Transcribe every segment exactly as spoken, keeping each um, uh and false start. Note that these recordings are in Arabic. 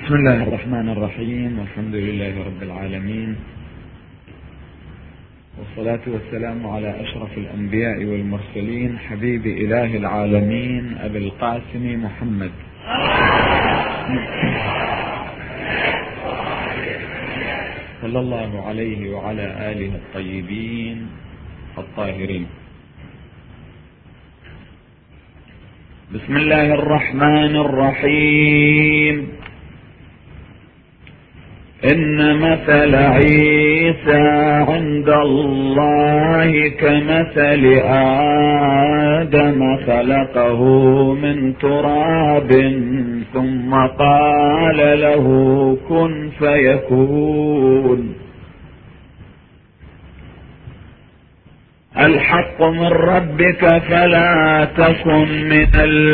بسم الله الرحمن الرحيم، والحمد لله رب العالمين، والصلاة والسلام على أشرف الأنبياء والمرسلين، حبيب إله العالمين أبي القاسم محمد صلى الله عليه وعلى آله الطيبين الطاهرين. بسم الله الرحمن الرحيم. إن مثل عيسى عند الله كمثل آدم خلقه من تراب ثم قال له كن فيكون. الحق من ربك فلا تكن من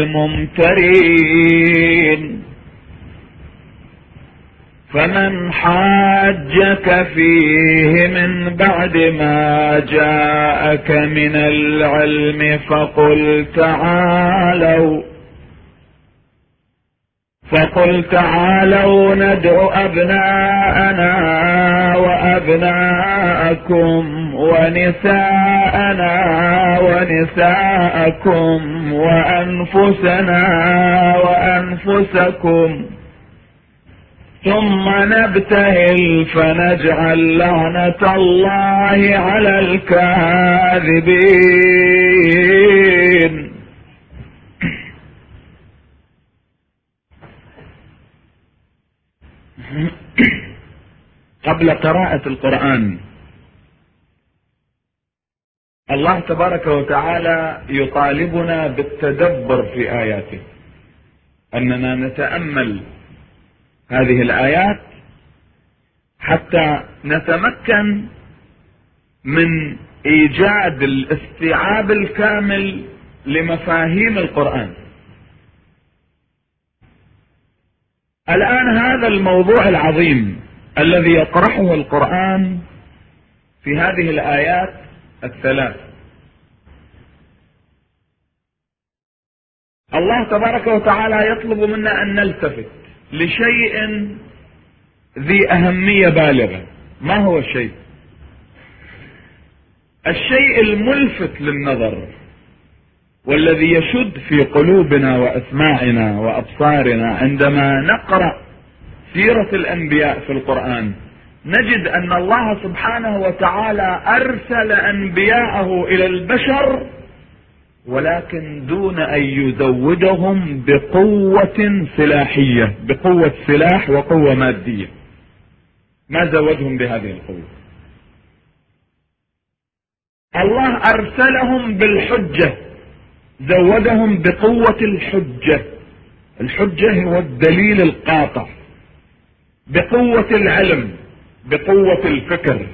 الممترين. فمن حاجك فيه من بعد ما جاءك من العلم فقل تعالوا فقل تعالوا ندعو أبناءنا وأبناءكم ونساءنا ونساءكم وأنفسنا وأنفسكم ثم نبتهل فنجعل لعنة الله على الكاذبين. قبل قراءة القرآن الله تبارك وتعالى يطالبنا بالتدبر في آياته، أننا نتأمل هذه الآيات حتى نتمكن من إيجاد الاستيعاب الكامل لمفاهيم القرآن. الآن هذا الموضوع العظيم الذي يطرحه القرآن في هذه الآيات الثلاث، الله تبارك وتعالى يطلب منا أن نلتفت لشيء ذي أهمية بالغة. ما هو الشيء؟ الشيء الملفت للنظر والذي يشد في قلوبنا وأسماعنا وأبصارنا عندما نقرأ سيرة الأنبياء في القرآن، نجد أن الله سبحانه وتعالى أرسل أنبياءه إلى البشر ولكن دون أن يزودهم بقوة سلاحية، بقوة سلاح وقوة مادية. ما زودهم بهذه القوة. الله أرسلهم بالحجة، زودهم بقوة الحجة. الحجة هو الدليل القاطع، بقوة العلم، بقوة الفكر.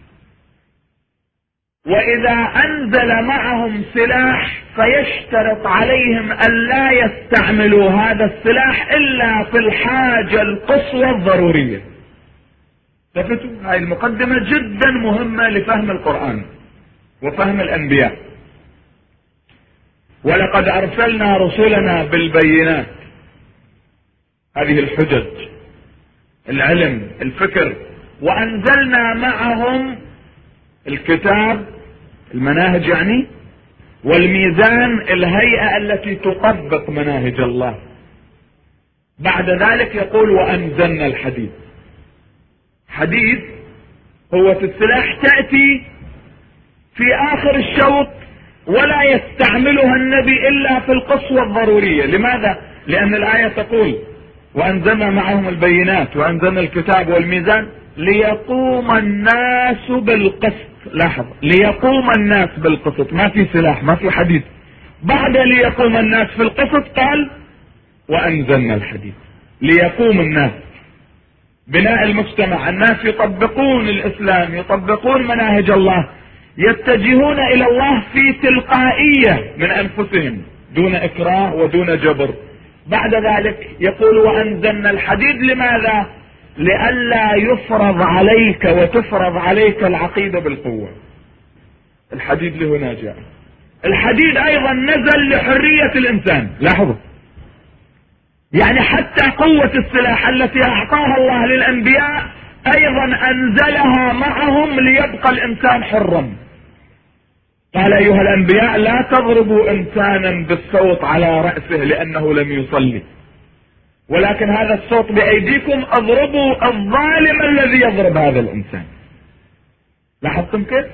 وإذا أنزل معهم سلاح فيشترط عليهم أن لا يستعملوا هذا السلاح إلا في الحاجة القصوى الضرورية. لفتوا هذه المقدمة جدا مهمة لفهم القرآن وفهم الأنبياء. ولقد أرسلنا رسلنا بالبينات، هذه الحجج، العلم، الفكر، وأنزلنا معهم الكتاب، المناهج يعني، والميزان، الهيئة التي تطبق مناهج الله. بعد ذلك يقول وأنزلنا الحديد. حديد هو السلاح تأتي في آخر الشوط ولا يستعملها النبي إلا في القصوى الضرورية. لماذا؟ لأن الآية تقول وأنزلنا معهم البينات وأنزلنا الكتاب والميزان ليقوم الناس بالقسط. لاحظ، ليقوم الناس بالقسط، ما في سلاح، ما في حديد. بعد ليقوم الناس في القسط قال وأنزلنا الحديد. ليقوم الناس، بناء المجتمع، الناس يطبقون الإسلام، يطبقون مناهج الله، يتجهون إلى الله في تلقائية من أنفسهم دون إكراه ودون جبر. بعد ذلك يقول وأنزلنا الحديد. لماذا؟ لئلا يفرض عليك وتفرض عليك العقيدة بالقوة. الحديد لهنا جاء. الحديد ايضا نزل لحرية الانسان. لاحظوا، يعني حتى قوة السلاح التي اعطاها الله للانبياء ايضا انزلها معهم ليبقى الانسان حرا. قال ايها الانبياء لا تضربوا انسانا بالصوت على رأسه لانه لم يصلي، ولكن هذا الصوت بايديكم اضربوا الظالم الذي يضرب هذا الانسان. لاحظتم كيف؟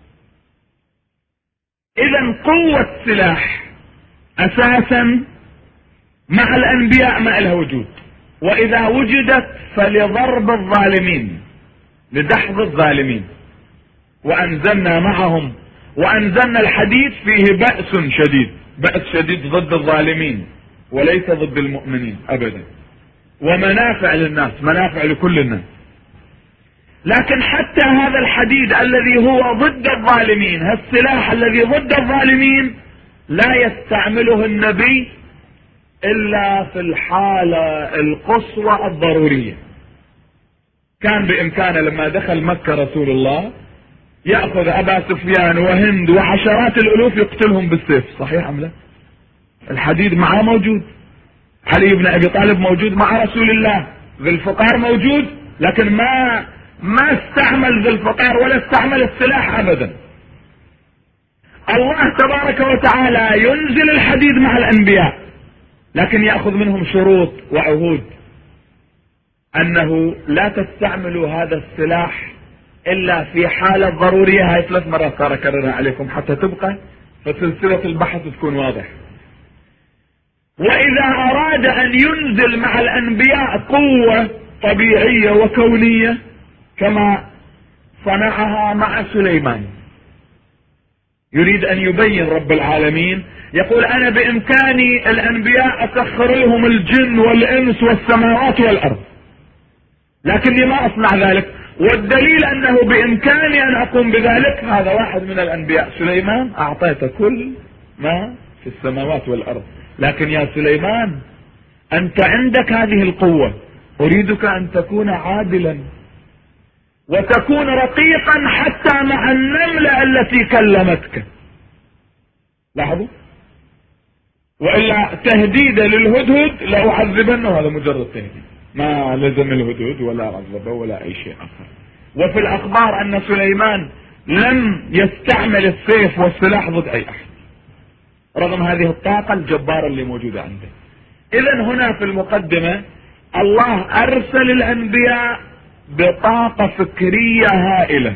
اذا قوة سلاح اساسا مع الانبياء ما لها وجود، واذا وجدت فلضرب الظالمين، لدحض الظالمين. وانزلنا معهم وانزلنا الحديد فيه بأس شديد، بأس شديد ضد الظالمين وليس ضد المؤمنين ابدا، ومنافع للناس، منافع لكل الناس. لكن حتى هذا الحديد الذي هو ضد الظالمين، هالسلاح الذي ضد الظالمين، لا يستعمله النبي الا في الحالة القصوى الضرورية. كان بامكانه لما دخل مكة رسول الله يأخذ ابا سفيان وهند وعشرات الالوف يقتلهم بالسيف، صحيح ام لا؟ الحديد معاه موجود، علي بن ابي طالب موجود مع رسول الله، ذي الفقار موجود، لكن ما ما استعمل ذي الفقار ولا استعمل السلاح ابدا. الله تبارك وتعالى ينزل الحديد مع الانبياء، لكن يأخذ منهم شروط وعهود انه لا تستعملوا هذا السلاح الا في حالة ضرورية. هاي ثلاث مرات صار اكررها عليكم حتى تبقى فسلسلة البحث تكون واضحة. واذا اراد ان ينزل مع الانبياء قوة طبيعية وكونية كما صنعها مع سليمان، يريد ان يبين رب العالمين، يقول انا بامكاني الانبياء اسخر لهم الجن والانس والسماوات والارض، لكني ما اصنع ذلك، والدليل انه بامكاني ان اقوم بذلك. هذا واحد من الانبياء سليمان، اعطيت كل ما في السماوات والارض، لكن يا سليمان انت عندك هذه القوة، اريدك ان تكون عادلا وتكون رقيقا حتى مع النملة التي كلمتك. لاحظوا، والا تهديد للهدهد لأعذبنه، هذا مجرد تهديد، ما لزم الهدهد ولا عذبه ولا اي شيء اخر. وفي الاخبار ان سليمان لم يستعمل السيف والسلاح ضد اي احد رغم هذه الطاقة الجبارة اللي موجودة عنده. اذا هنا في المقدمة الله ارسل الانبياء بطاقة فكرية هائلة،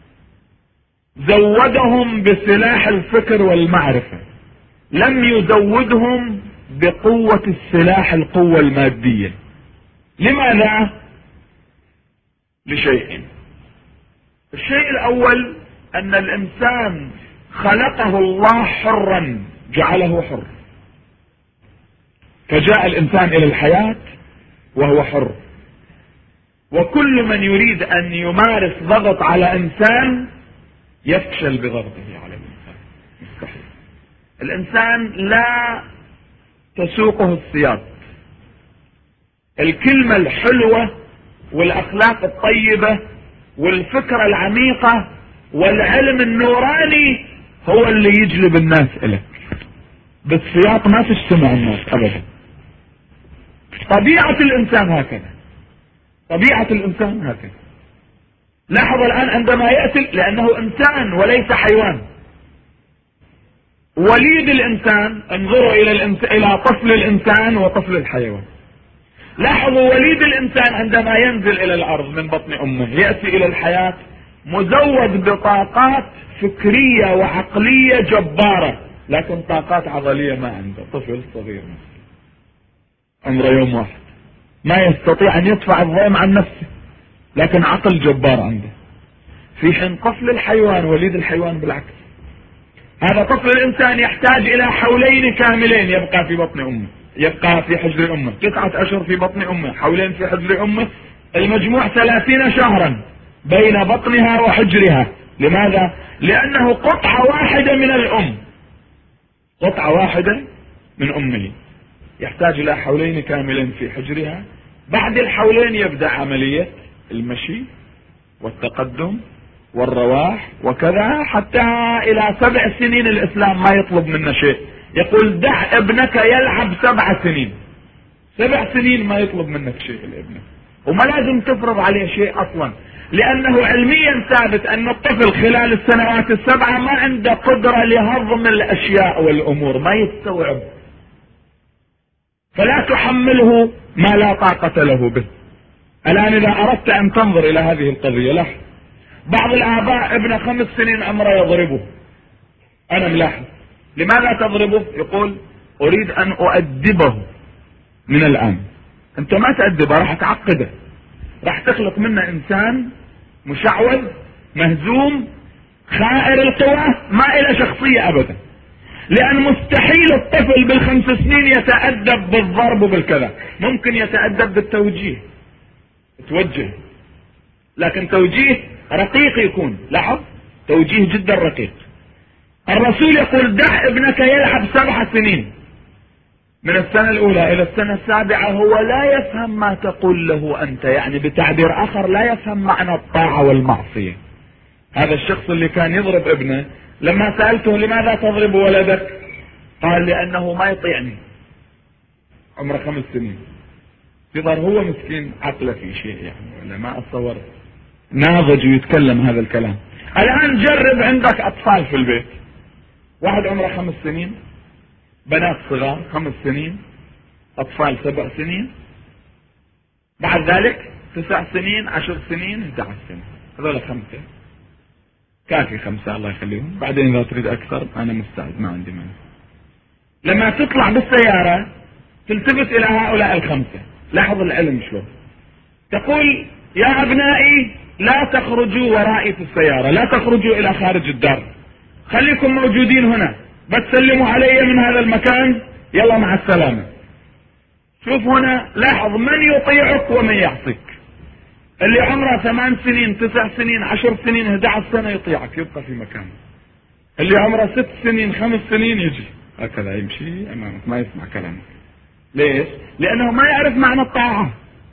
زودهم بسلاح الفكر والمعرفة، لم يزودهم بقوة السلاح القوة المادية. لماذا؟ لشيئين. الشيء الاول ان الانسان خلقه الله حرا، جعله حر، فجاء الانسان الى الحياة وهو حر، وكل من يريد ان يمارس ضغط على انسان يفشل بضغطه على الانسان، مستحيل. الانسان لا تسوقه السياط، الكلمة الحلوة والاخلاق الطيبة والفكرة العميقة والعلم النوراني هو اللي يجلب الناس اليك، بالسياط ما تجتمع الناس ابدا. طبيعة الانسان هكذا، طبيعة الانسان هكذا. لاحظ الان عندما يأتي، لانه انسان وليس حيوان. وليد الانسان، انظروا الى الانس... الى طفل الانسان وطفل الحيوان. لاحظوا وليد الانسان عندما ينزل الى الارض من بطن امه يأتي الى الحياة مزود بطاقات فكرية وعقلية جبارة، لكن طاقات عضلية ما عنده. طفل صغير عمره يوم واحد ما يستطيع ان يدفع الضيم عن نفسه، لكن عقل جبار عنده. في حين طفل الحيوان، وليد الحيوان بالعكس، هذا طفل الانسان يحتاج الى حولين كاملين يبقى في بطن امه، يبقى في حجر امه تسعة اشهر في بطن امه، حولين في حجر امه، المجموع ثلاثين شهرا بين بطنها وحجرها. لماذا؟ لانه قطعة واحدة من الام، قطعة واحدة من امه، يحتاج الى حولين كاملين في حجرها. بعد الحولين يبدأ عملية المشي والتقدم والرواح وكذا، حتى الى سبع سنين الاسلام ما يطلب منا شيء، يقول دع ابنك يلعب سبع سنين، سبع سنين ما يطلب منك شيء الابن، وما لازم تفرض عليه شيء اصلا، لانه علميا ثابت ان الطفل خلال السنوات السبعة ما عنده قدرة لهضم الاشياء والامور، ما يستوعب، فلا تحمله ما لا طاقة له به. الان اذا اردت ان تنظر الى هذه القضية، لاحظ بعض الاباء ابن خمس سنين عمره يضربه، انا ملاحظ، لماذا تضربه؟ يقول اريد ان اؤدبه من الان. انت ما تأدبه، راح تعقده، راح تخلق منه انسان مشعوذ مهزوم خائر القوى، ما إلى شخصية ابدا، لان مستحيل الطفل بالخمس سنين يتأدب بالضرب وبالكذا، ممكن يتأدب بالتوجيه، توجه، لكن توجيه رقيق يكون، لاحظ توجيه جدا رقيق. الرسول يقول دع ابنك يلعب سبع سنين، من السنة الاولى الى السنة السابعة هو لا يفهم ما تقول له انت، يعني بتعبير اخر لا يفهم معنى الطاعة والمعصية. هذا الشخص اللي كان يضرب ابنه لما سألته لماذا تضرب ولدك قال لانه ما يطيعني، عمره خمس سنين، يظهر هو مسكين عقله في شيء يعني، ولا ما اتصور ناضج ويتكلم هذا الكلام. الان جرب عندك اطفال في البيت، واحد عمره خمس سنين، بنات صغار خمس سنين، اطفال سبع سنين، بعد ذلك تسع سنين، عشر سنين، احدى عشر سنة، هذول خمسة كافي، خمسة الله يخليهم، بعدين اذا تريد اكثر انا مستعد ما عندي مانع. لما تطلع بالسيارة تلتفت الى هؤلاء الخمسة، لاحظ العلم شلون، تقول يا ابنائي لا تخرجوا ورائي في السيارة، لا تخرجوا الى خارج الدار، خليكم موجودين هنا، بس سلموا علي من هذا المكان، يلا مع السلامة. شوف هنا، لاحظ من يطيعك ومن يعصيك. اللي عمره ثمان سنين، تسع سنين، عشر سنين، احدى عشر سنة يطيعك يبقى في مكانه. اللي عمره ست سنين، خمس سنين يجي هكذا يمشي امامك ما يسمع كلامك. ليش؟ لانه ما يعرف معنى الطاعة،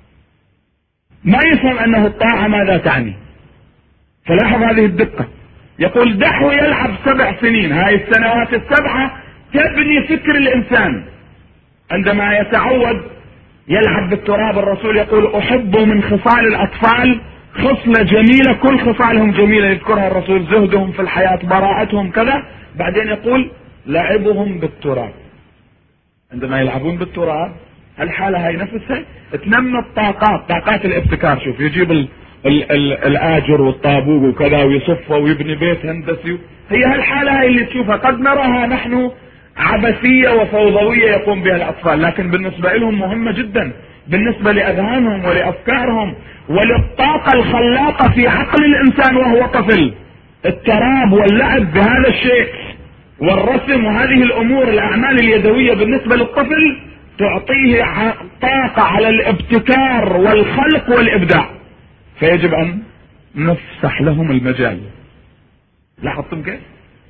ما يفهم انه الطاعة ماذا تعني. فلاحظ هذه الدقة، يقول دعه يلعب سبع سنين، هاي السنوات السبعة تبني فكر الانسان. عندما يتعود يلعب بالتراب، الرسول يقول احب من خصال الاطفال خصلة جميلة، كل خصالهم جميلة يذكرها الرسول، زهدهم في الحياة، براءتهم كذا، بعدين يقول لعبهم بالتراب. عندما يلعبون بالتراب الحالة هاي نفسها تنمي الطاقات، طاقات الابتكار. شوف يجيب ال ال ال الاجر والطابوق وكذا ويصفه ويبني بيت هندسي، هي هالحالة هاي اللي تشوفها قد نراها نحن عبثية وفوضوية يقوم بها الاطفال، لكن بالنسبة لهم مهمة جدا، بالنسبة لاذهانهم ولافكارهم وللطاقة الخلاقة في عقل الانسان وهو طفل. التراب واللعب بهذا الشيء والرسم وهذه الامور، الاعمال اليدوية بالنسبة للطفل تعطيه طاقة على الابتكار والخلق والابداع، فيجب ان نفسح لهم المجال. لاحظتم كيف؟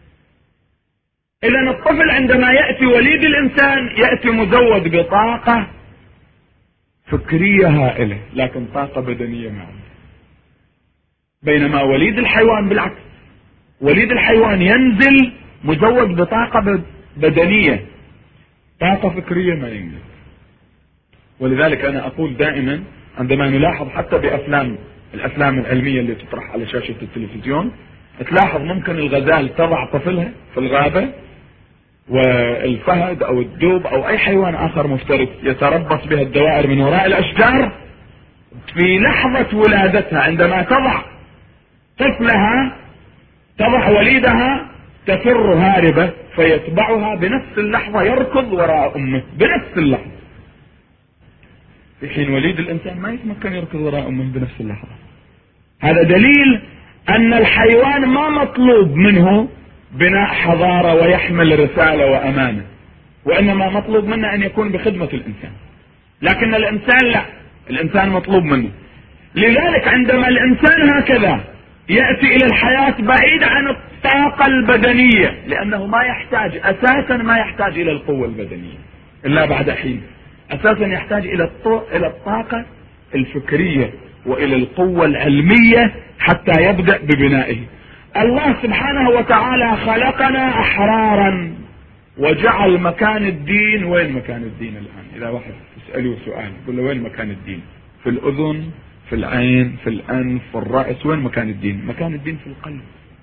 اذا الطفل عندما يأتي وليد الانسان يأتي مزود بطاقة فكرية هائلة، لكن طاقة بدنية ما عنده. بينما وليد الحيوان بالعكس، وليد الحيوان ينزل مزود بطاقة بدنية، طاقة فكرية ما ينزل. ولذلك انا اقول دائما عندما نلاحظ حتى بافلام الافلام العلمية اللي تطرح على شاشة التلفزيون، تلاحظ ممكن الغزال تضع طفلها في الغابة، والفهد او الدب او اي حيوان اخر مفترس يتربص بها الدوائر من وراء الاشجار. في لحظة ولادتها عندما تضع طفلها، تضع وليدها، تفر هاربة فيتبعها بنفس اللحظة، يركض وراء امه بنفس اللحظة، في حين وليد الانسان ما يتمكن يركض وراء امه بنفس اللحظة. هذا دليل ان الحيوان ما مطلوب منه بناء حضارة ويحمل رسالة وامانة، وانما مطلوب منه ان يكون بخدمة الانسان. لكن الانسان لا، الانسان مطلوب منه. لذلك عندما الانسان هكذا يأتي الى الحياة بعيد عن الطاقة البدنية، لانه ما يحتاج اساسا ما يحتاج الى القوة البدنية الا بعد حين، اساسا يحتاج الى الى الطاقة الفكرية والى القوة العلمية حتى يبدأ ببنائه. الله سبحانه وتعالى خلقنا احرارا وجعل مكان الدين. وين مكان الدين الآن؟ إذا واحد تسأله سؤال يقول له وين مكان الدين؟ في الأذن، في العين، في الأنف، في الرأس. وين مكان الدين؟ مكان الدين في القلب.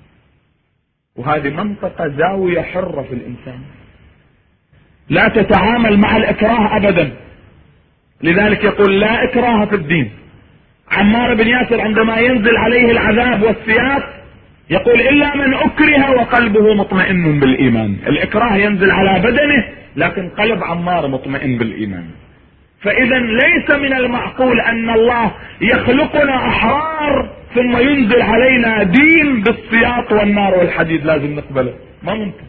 وهذه منطقة زاوية حرة في الإنسان، لا تتعامل مع الإكراه أبدا. لذلك يقول لا إكراه في الدين. عمار بن ياسر عندما ينزل عليه العذاب والسياط يقول إلا من أكره وقلبه مطمئن بالإيمان. الإكراه ينزل على بدنه لكن قلب عمار مطمئن بالإيمان. فإذا ليس من المعقول أن الله يخلقنا أحرار ثم ينزل علينا دين بالسياط والنار والحديد لازم نقبله، ما ممكن.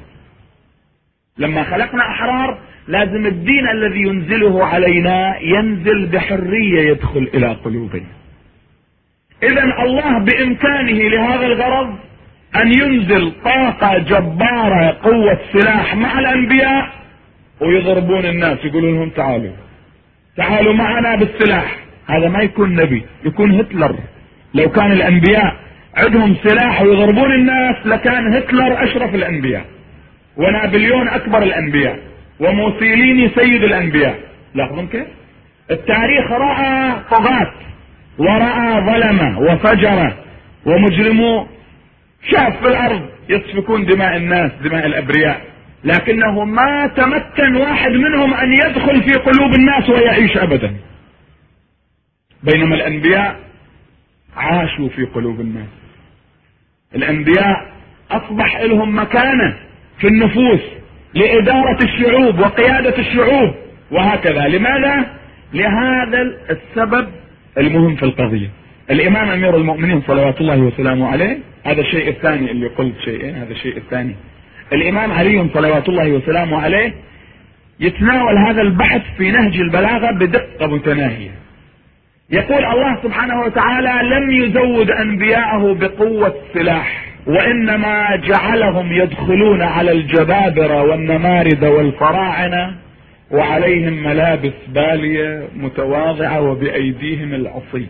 لما خلقنا أحرار لازم الدين الذي ينزله علينا ينزل بحرية يدخل إلى قلوبنا. إذا الله بإمكانه لهذا الغرض أن ينزل طاقة جبارة، قوة سلاح مع الأنبياء ويضربون الناس، يقولون لهم تعالوا تعالوا معنا بالسلاح. هذا ما يكون نبي، يكون هتلر. لو كان الأنبياء عندهم سلاح ويضربون الناس لكان هتلر أشرف الأنبياء، ونابليون أكبر الأنبياء، وموسوليني سيد الأنبياء. لاحظون كيف التاريخ رأى طغاة ورأى ظلمة وفجرة ومجرمو، شاف في الأرض يسفكون دماء الناس، دماء الأبرياء، لكنه ما تمكن واحد منهم أن يدخل في قلوب الناس ويعيش أبدا. بينما الأنبياء عاشوا في قلوب الناس. الأنبياء أصبح لهم مكانة في النفوس لإدارة الشعوب وقيادة الشعوب وهكذا. لماذا؟ لهذا السبب المهم في القضية. الإمام أمير المؤمنين صلوات الله وسلامه عليه، هذا الشيء الثاني اللي قلت شيئين، هذا الشيء الثاني. الإمام علي صلوات الله وسلامه عليه يتناول هذا البحث في نهج البلاغة بدقة متناهية. يقول الله سبحانه وتعالى لم يزود أنبياءه بقوة سلاح، وإنما جعلهم يدخلون على الجبابرة والنمارذ والفراعنة وعليهم ملابس بالية متواضعة وبأيديهم العصي،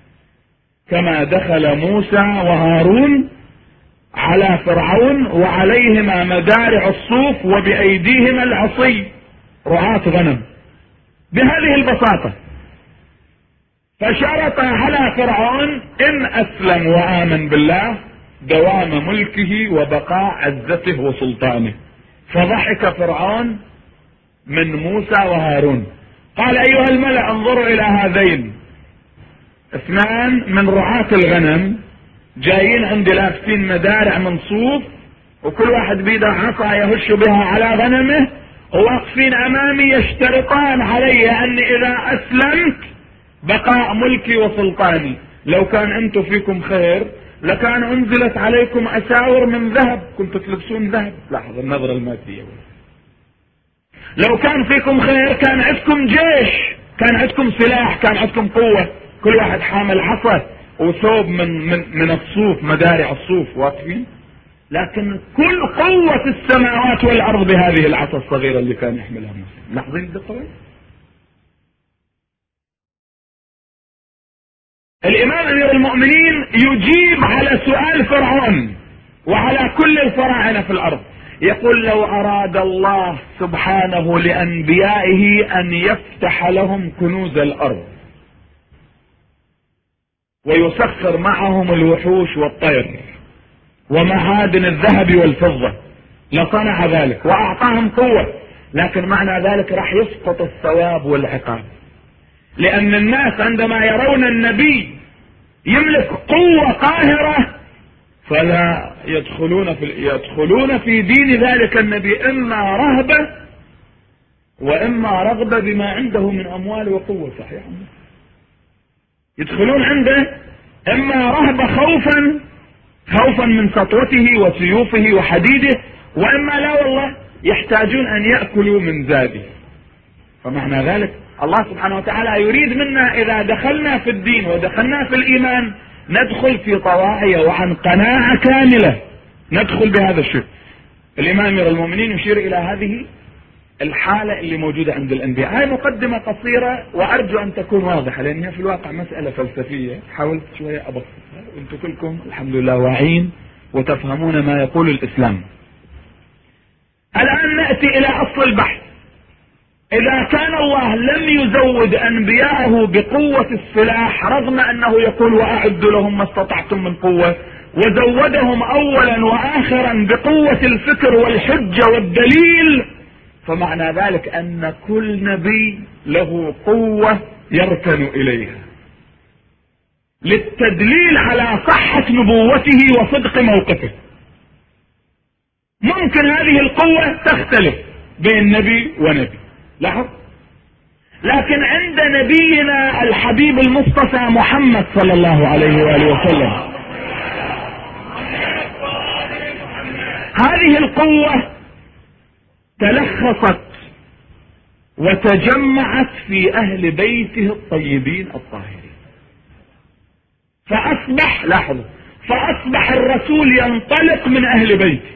كما دخل موسى وهارون على فرعون وعليهما مدارع الصوف وبأيديهما العصي، رعاة غنم. بهذه البساطة. فشرط على فرعون إن أسلم وآمن بالله دوام ملكه وبقاء عزته وسلطانه. فضحك فرعون من موسى وهارون، قال أيها الملأ انظروا إلى هذين اثنان من رعاة الغنم جايين عندي لابسين مدارع من صوف، وكل واحد بيده عصا يهش بها على غنمه، وواقفين امامي يشترطان علي اني اذا اسلمت بقاء ملكي وسلطاني. لو كان انتم فيكم خير لكان انزلت عليكم اساور من ذهب، كنتوا تلبسون ذهب. لاحظ النظرة المادية. لو كان فيكم خير كان عندكم جيش، كان عندكم سلاح، كان عندكم قوة، كل واحد حامل عصا وثوب من من من الصوف، مدارع الصوف واقفين. لكن كل قوة السماوات والارض بهذه العصا الصغيرة اللي كان يحملها موسى. لاحظين الدقة. الامام امير المؤمنين يجيب على سؤال فرعون وعلى كل الفراعنة في الارض. يقول لو اراد الله سبحانه لانبيائه ان يفتح لهم كنوز الارض ويسخر معهم الوحوش والطير ومعادن الذهب والفضة لصنع ذلك واعطاهم قوة، لكن معنى ذلك راح يسقط الثواب والعقاب. لان الناس عندما يرون النبي يملك قوة قاهرة فلا يدخلون في يدخلون في دين ذلك النبي اما رهبة واما رغبة بما عنده من اموال وقوة. صحيح، يدخلون عنده اما رهبة خوفا خوفا من سطوته وسيوفه وحديده، واما لا والله يحتاجون ان يأكلوا من زاده. فمعنى ذلك الله سبحانه وتعالى يريد منا اذا دخلنا في الدين ودخلنا في الايمان ندخل في طواعية وعن قناعة كاملة، ندخل بهذا الشيء. الامام امير المؤمنين يشير الى هذه الحالة اللي موجودة عند الانبياء. هاي مقدمة قصيرة وارجو ان تكون واضحة، لانها في الواقع مسألة فلسفية حاولت شوية ابسطها، وانتم كلكم الحمد لله واعين وتفهمون ما يقول الاسلام. الآن نأتي إلى أصل البحث. إذا كان الله لم يزود أنبياءه بقوة السلاح رغم أنه يقول وأعد لهم ما استطعتم من قوة، وزودهم أولا وآخرا بقوة الفكر والحجة والدليل، فمعنى ذلك أن كل نبي له قوة يركن إليها للتدليل على صحة نبوته وصدق موقفه. ممكن هذه القوة تختلف بين نبي ونبي، لاحظ، لكن عند نبينا الحبيب المصطفى محمد صلى الله عليه وآله وسلم هذه القوة تلخصت وتجمعت في أهل بيته الطيبين الطاهرين، فأصبح، لاحظوا، فأصبح الرسول ينطلق من أهل بيته.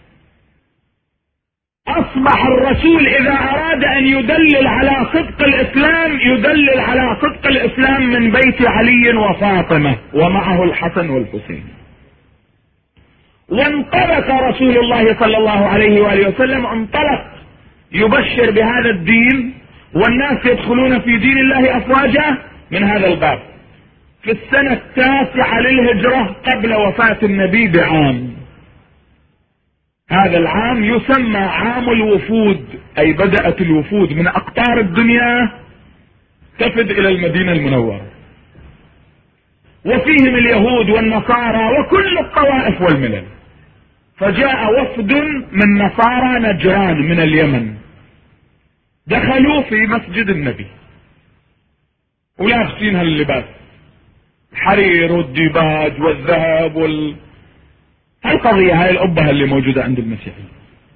أصبح الرسول إذا أراد أن يدلل على صدق الإسلام يدلل على صدق الإسلام من بيت علي وفاطمة ومعه الحسن والحسين. وانطلق رسول الله صلى الله عليه وآله وسلم، انطلق يبشر بهذا الدين والناس يدخلون في دين الله أفواجا من هذا الباب في السنة التاسعة للهجرة قبل وفاة النبي بعام. هذا العام يسمى عام الوفود، أي بدأت الوفود من أقطار الدنيا تفد إلى المدينة المنورة، وفيهم اليهود والنصارى وكل الطوائف والملل. فجاء وفد من نصارى نجران من اليمن، دخلوا في مسجد النبي ولابسين هاللباس الحرير والديباج والذهب وال القضية هاي الأبهة اللي موجودة عند المسيحيين.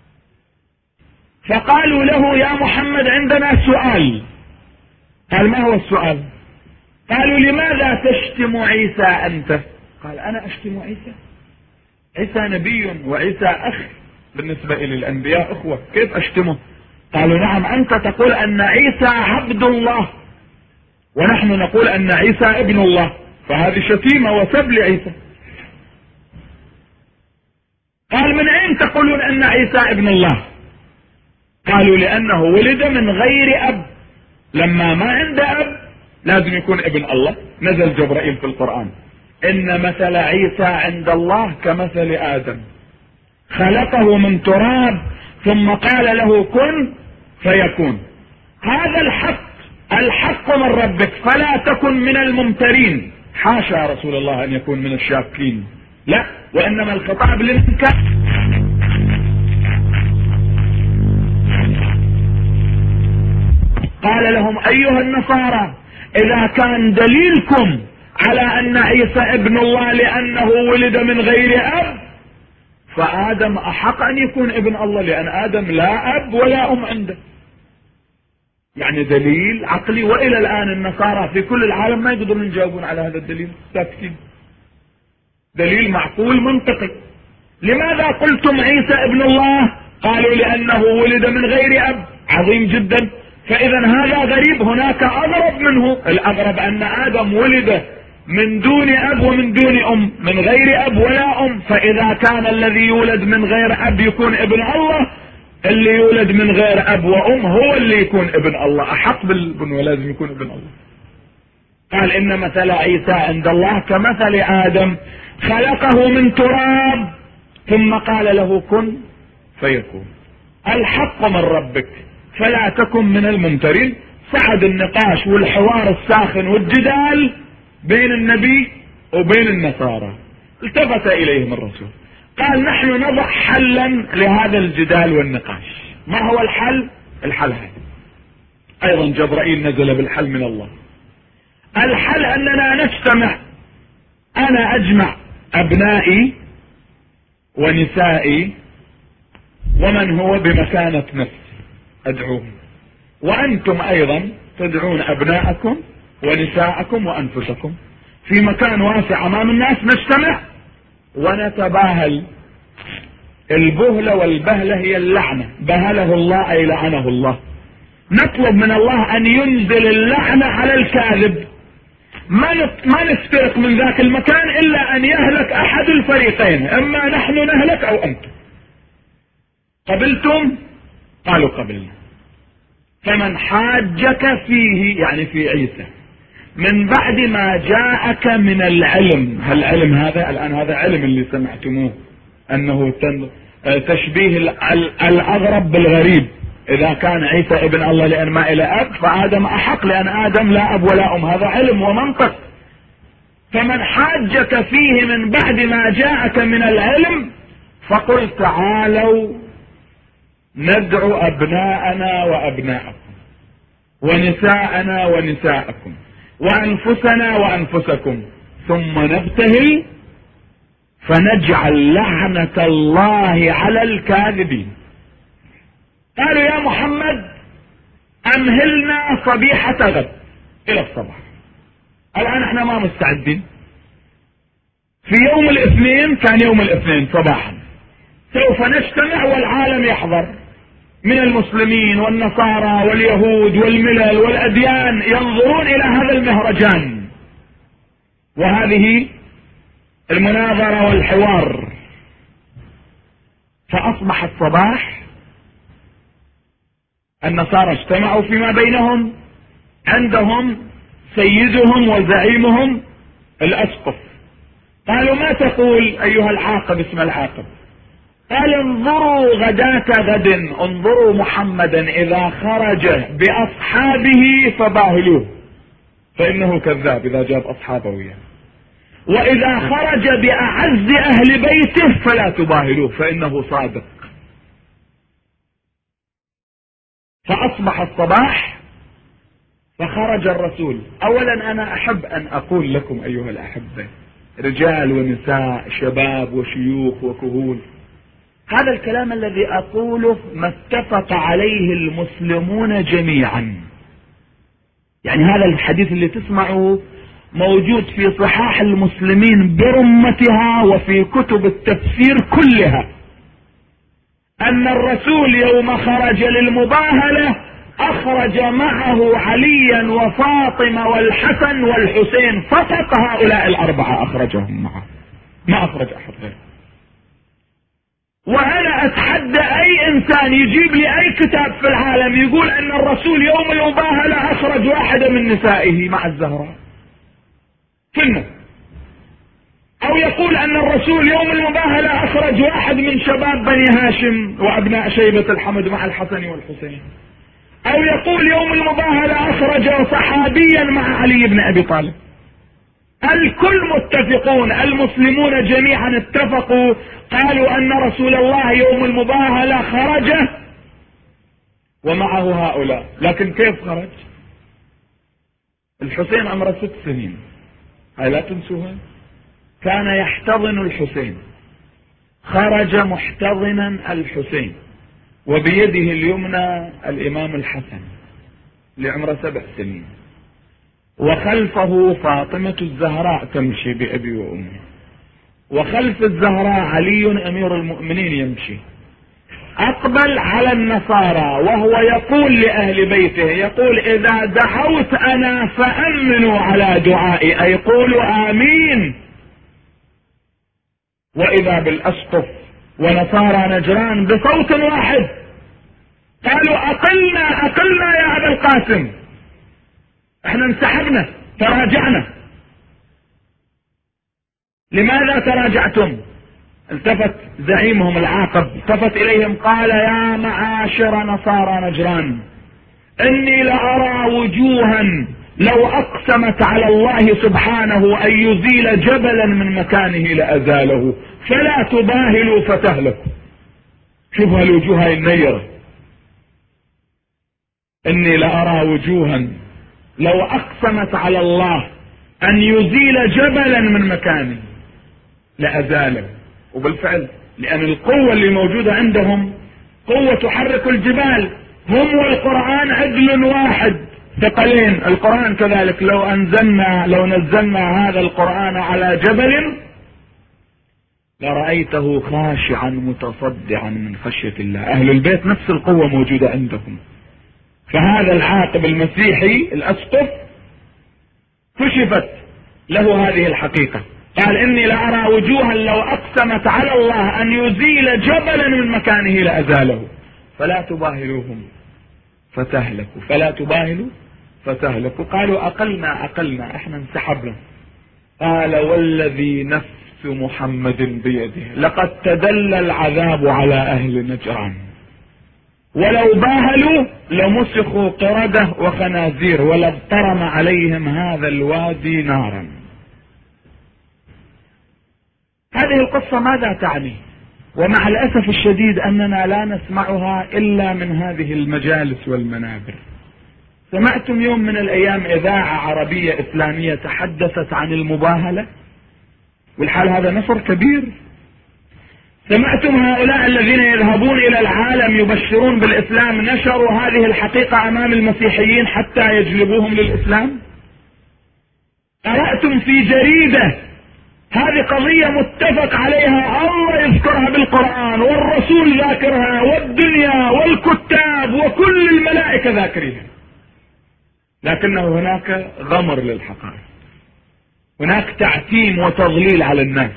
فقالوا له يا محمد عندنا سؤال. قال ما هو السؤال؟ قالوا لماذا تشتم عيسى أنت؟ قال أنا أشتم عيسى؟ عيسى نبي وعيسى أخ بالنسبة إلى الأنبياء أخوة، كيف أشتمه؟ قالوا نعم، أنت تقول أن عيسى عبد الله ونحن نقول أن عيسى ابن الله، فهذه شتيمة وسب لعيسى. قال من أين تقولون أن عيسى ابن الله؟ قالوا لأنه ولد من غير أب، لما ما عنده أب لازم يكون ابن الله. نزل جبرائيل في القرآن إن مثل عيسى عند الله كمثل آدم خلقه من تراب ثم قال له كن فيكون. هذا الحق، الحق من ربك فلا تكن من الممترين. حاشا رسول الله أن يكون من الشاكين، لا، وإنما الخطاب للإنكار. قال لهم أيها النصارى إذا كان دليلكم على أن عيسى ابن الله لأنه ولد من غير أب، فآدم أحق أن يكون ابن الله، لأن آدم لا أب ولا أم عنده. يعني دليل عقلي، وإلى الآن النصارى في كل العالم ما يقدرون يجاوبون على هذا الدليل، ساكتين. دليل معقول منطقي. لماذا قلتم عيسى ابن الله؟ قالوا لأنه ولد من غير أب. عظيم جدا. فإذا هذا غريب، هناك أغرب منه. الأغرب أن آدم ولد من دون أب ومن دون أم، من غير أب ولا أم. فإذا كان الذي يولد من غير أب يكون ابن الله، اللي يولد من غير أب وأم هو اللي يكون ابن الله، أحق بالبنوة، لازم يكون ابن الله. قال إن مثل عيسى عند الله كمثل آدم خلقه من تراب ثم قال له كن فيكون. الحق من ربك فلا تكن من الممترين. صعد النقاش والحوار الساخن والجدال بين النبي وبين النصارى. التفت إليهم الرسول قال نحن نضع حلا لهذا الجدال والنقاش. ما هو الحل؟ الحل هذا أيضا جبرائيل نزل بالحل من الله. الحل أننا نجتمع، أنا أجمع أبنائي ونسائي ومن هو بمكانة نفسي أدعوهم، وأنتم أيضا تدعون أبناءكم ونساءكم وأنفسكم في مكان واسع أمام الناس، نجتمع ونتباهل. البهلة والبهلة هي اللعنة، بهله الله أي لعنه الله. نطلب من الله أن ينزل اللعنة على الكاذب. ما ما نفترق من ذاك المكان إلا أن يهلك أحد الفريقين، إما نحن نهلك أو أنتم. قبلتم؟ قالوا قبلنا. فمن حاجك فيه يعني في عيسى من بعد ما جاءك من العلم، هل العلم هذا الآن هذا علم اللي سمعتموه أنه تشبيه الأغرب بالغريب، إذا كان عيسى ابن الله لأن ما إلى أب فآدم أحق لأن آدم لا أب ولا أم، هذا علم ومنطق. فمن حاجك فيه من بعد ما جاءك من العلم فقل تعالوا ندعو أبناءنا وأبناءكم ونساءنا ونساءكم وأنفسنا وأنفسكم ثم نبتهل فنجعل لعنة الله على الكاذبين. قالوا يا محمد أمهلنا صبيحة غد إلى الصباح. الآن احنا ما مستعدين. في يوم الاثنين كان يوم الاثنين صباحا سوف نجتمع والعالم يحضر من المسلمين والنصارى واليهود والملل والأديان ينظرون إلى هذا المهرجان وهذه المناظرة والحوار. فأصبح الصباح النصارى اجتمعوا فيما بينهم، عندهم سيدهم وزعيمهم الأسقف. قالوا ما تقول أيها العاقب؟ اسم العاقب. قال انظروا غداة غد، انظروا محمدا إذا خرج بأصحابه فباهلوه فإنه كذاب إذا جاب أصحابه وياه، وإذا خرج بأعز أهل بيته فلا تباهلوه فإنه صادق. فأصبح الصباح فخرج الرسول. أولا أنا أحب أن أقول لكم أيها الأحبة، رجال ونساء، شباب وشيوخ وكهول، هذا الكلام الذي أقوله ما اتفق عليه المسلمون جميعا. يعني هذا الحديث اللي تسمعه موجود في صحاح المسلمين برمتها وفي كتب التفسير كلها، أن الرسول يوم خرج للمباهلة أخرج معه عليا وفاطمة والحسن والحسين فقط، هؤلاء الأربعة أخرجهم معه، ما أخرج أحد غيره. وأنا أتحدى أي إنسان يجيب لي أي كتاب في العالم يقول أن الرسول يوم المباهلة أخرج واحدة من نسائه مع الزهراء كنا، أو يقول أن الرسول يوم المباهلة أخرج واحد من شباب بني هاشم وأبناء شيبة الحمد مع الحسن والحسين، أو يقول يوم المباهلة أخرج صحابيا مع علي بن أبي طالب. الكل متفقون، المسلمون جميعا اتفقوا، قالوا أن رسول الله يوم المباهلة خرج ومعه هؤلاء. لكن كيف خرج؟ الحسين عمره ست سنين، هاي لا تنسوها، كان يحتضن الحسين، خرج محتضنا الحسين وبيده اليمنى الإمام الحسن اللي عمره سبع سنين، وخلفه فاطمة الزهراء تمشي بأبي وأمي، وخلف الزهراء علي أمير المؤمنين يمشي. أقبل على النصارى وهو يقول لأهل بيته، يقول إذا دعوت أنا فأمنوا على دعائي، أي قولوا آمين. وإذا بالأسقف ونصارى نجران بصوت واحد قالوا أقلنا أقلنا يا أبا القاسم، احنا انسحبنا تراجعنا. لماذا تراجعتم؟ التفت زعيمهم العاقب التفت إليهم قال يا معاشر نصارى نجران، إني لأرى وجوها لو أقسمت على الله سبحانه أن يزيل جبلا من مكانه لأزاله، فلا تباهلوا فتهلكوا. شوفوا الوجوه النيرة، إني لأرى وجوها لو أقسمت على الله أن يزيل جبلا من مكانه لأزاله. وبالفعل لأن القوة اللي موجودة عندهم قوة تحرك الجبال، هم والقرآن عدل واحد ثقلين. القرآن كذلك، لو أنزلنا لو نزلنا هذا القرآن على جبل لرأيته خاشعا متصدعا من خشية الله. أهل البيت نفس القوة موجودة عندهم. فهذا العاقب المسيحي الأسقف كشفت له هذه الحقيقة، قال إني لأرى وجوها لو أقسمت على الله أن يزيل جبلا من مكانه لأزاله فلا تباهلوهم فتهلكوا فلا تباهلوا فتهلكوا. قالوا أقلنا أقلنا احنا انسحبنا. قال والذي نفس محمد بيده لقد تدلى العذاب على أهل نجران ولو باهلوا لمسخوا قردة وخنازير ولابترم عليهم هذا الوادي نارا. هذه القصة ماذا تعني؟ ومع الأسف الشديد أننا لا نسمعها إلا من هذه المجالس والمنابر. سمعتم يوم من الأيام إذاعة عربية إسلامية تحدثت عن المباهلة؟ والحال هذا نصر كبير. سمعتم هؤلاء الذين يذهبون إلى العالم يبشرون بالإسلام نشروا هذه الحقيقة أمام المسيحيين حتى يجلبوهم للإسلام؟ قرأتم في جريدة هذه قضية متفق عليها، الله يذكرها بالقرآن والرسول ذاكرها والدنيا والكتاب وكل الملائكة ذاكريها، لكنه هناك غمر للحقائق، هناك تعتيم وتضليل على الناس.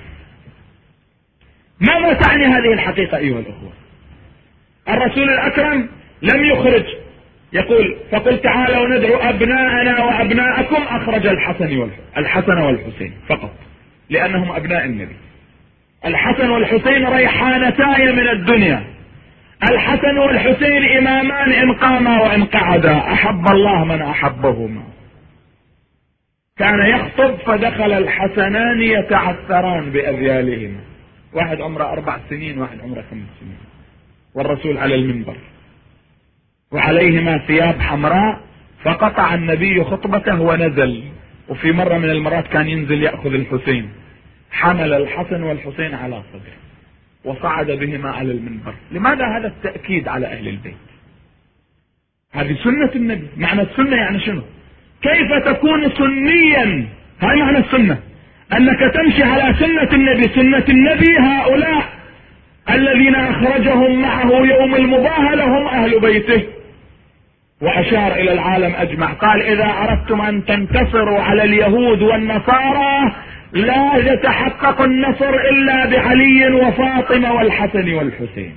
ماذا تعني هذه الحقيقة أيها الأخوة؟ الرسول الأكرم لم يخرج، يقول فقل تعالوا ندعو أبناءنا وأبناءكم، أخرج الحسن الحسن والحسين فقط لأنهم أبناء النبي. الحسن والحسين ريحانتاي من الدنيا، الحسن والحسين إمامان إن قاما وإن قعدا، أحب الله من أحبهما. كان يخطب فدخل الحسنان يتعثران بأذيالهما، واحد عمره أربع سنين واحد عمره خمس سنين، والرسول على المنبر وعليهما ثياب حمراء، فقطع النبي خطبته ونزل. وفي مرة من المرات كان ينزل يأخذ الحسين، حمل الحسن والحسين على صدره وصعد بهما على المنبر. لماذا هذا التأكيد على أهل البيت؟ هذه سنة النبي. معنى السنة يعني شنو؟ كيف تكون سنيا؟ هاي معنى السنة، أنك تمشي على سنة النبي. سنة النبي هؤلاء الذين أخرجهم معه يوم المباهلة هم أهل بيته. وأشار إلى العالم أجمع، قال إذا أردتم أن تنتصروا على اليهود والنصارى لا يتحقق النصر إلا بعلي وفاطمة والحسن والحسين.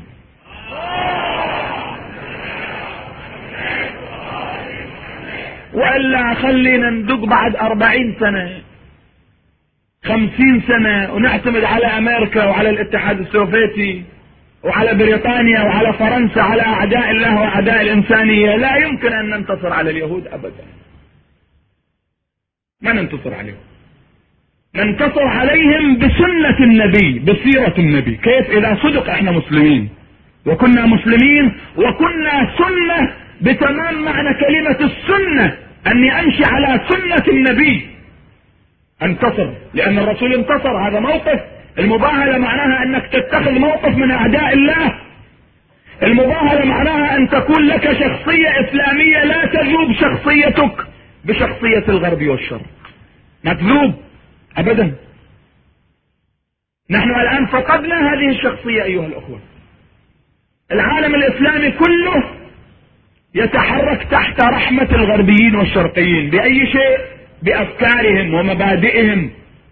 وإلا خلينا ندق بعد أربعين سنة خمسين سنة ونعتمد على أمريكا وعلى الاتحاد السوفيتي وعلى بريطانيا وعلى فرنسا، على أعداء الله وأعداء الإنسانية. لا يمكن أن ننتصر على اليهود أبدا، ما ننتصر عليهم. ننتصر عليهم بسنة النبي، بسيرة النبي. كيف؟ إذا صدق احنا مسلمين وكنا مسلمين وكنا سنة بتمام معنى كلمة السنة، أني أمشي على سنة النبي انتصر، لأن الرسول انتصر. هذا موقف. المباهلة معناها أنك تتخذ موقف من أعداء الله. المباهلة معناها أن تكون لك شخصية إسلامية لا تذوب شخصيتك بشخصية الغرب والشرق، ما تذوب أبدا. نحن الآن فقدنا هذه الشخصية أيها الأخوة. العالم الإسلامي كله يتحرك تحت رحمة الغربيين والشرقيين بأي شيء، بأفكارهم ومبادئهم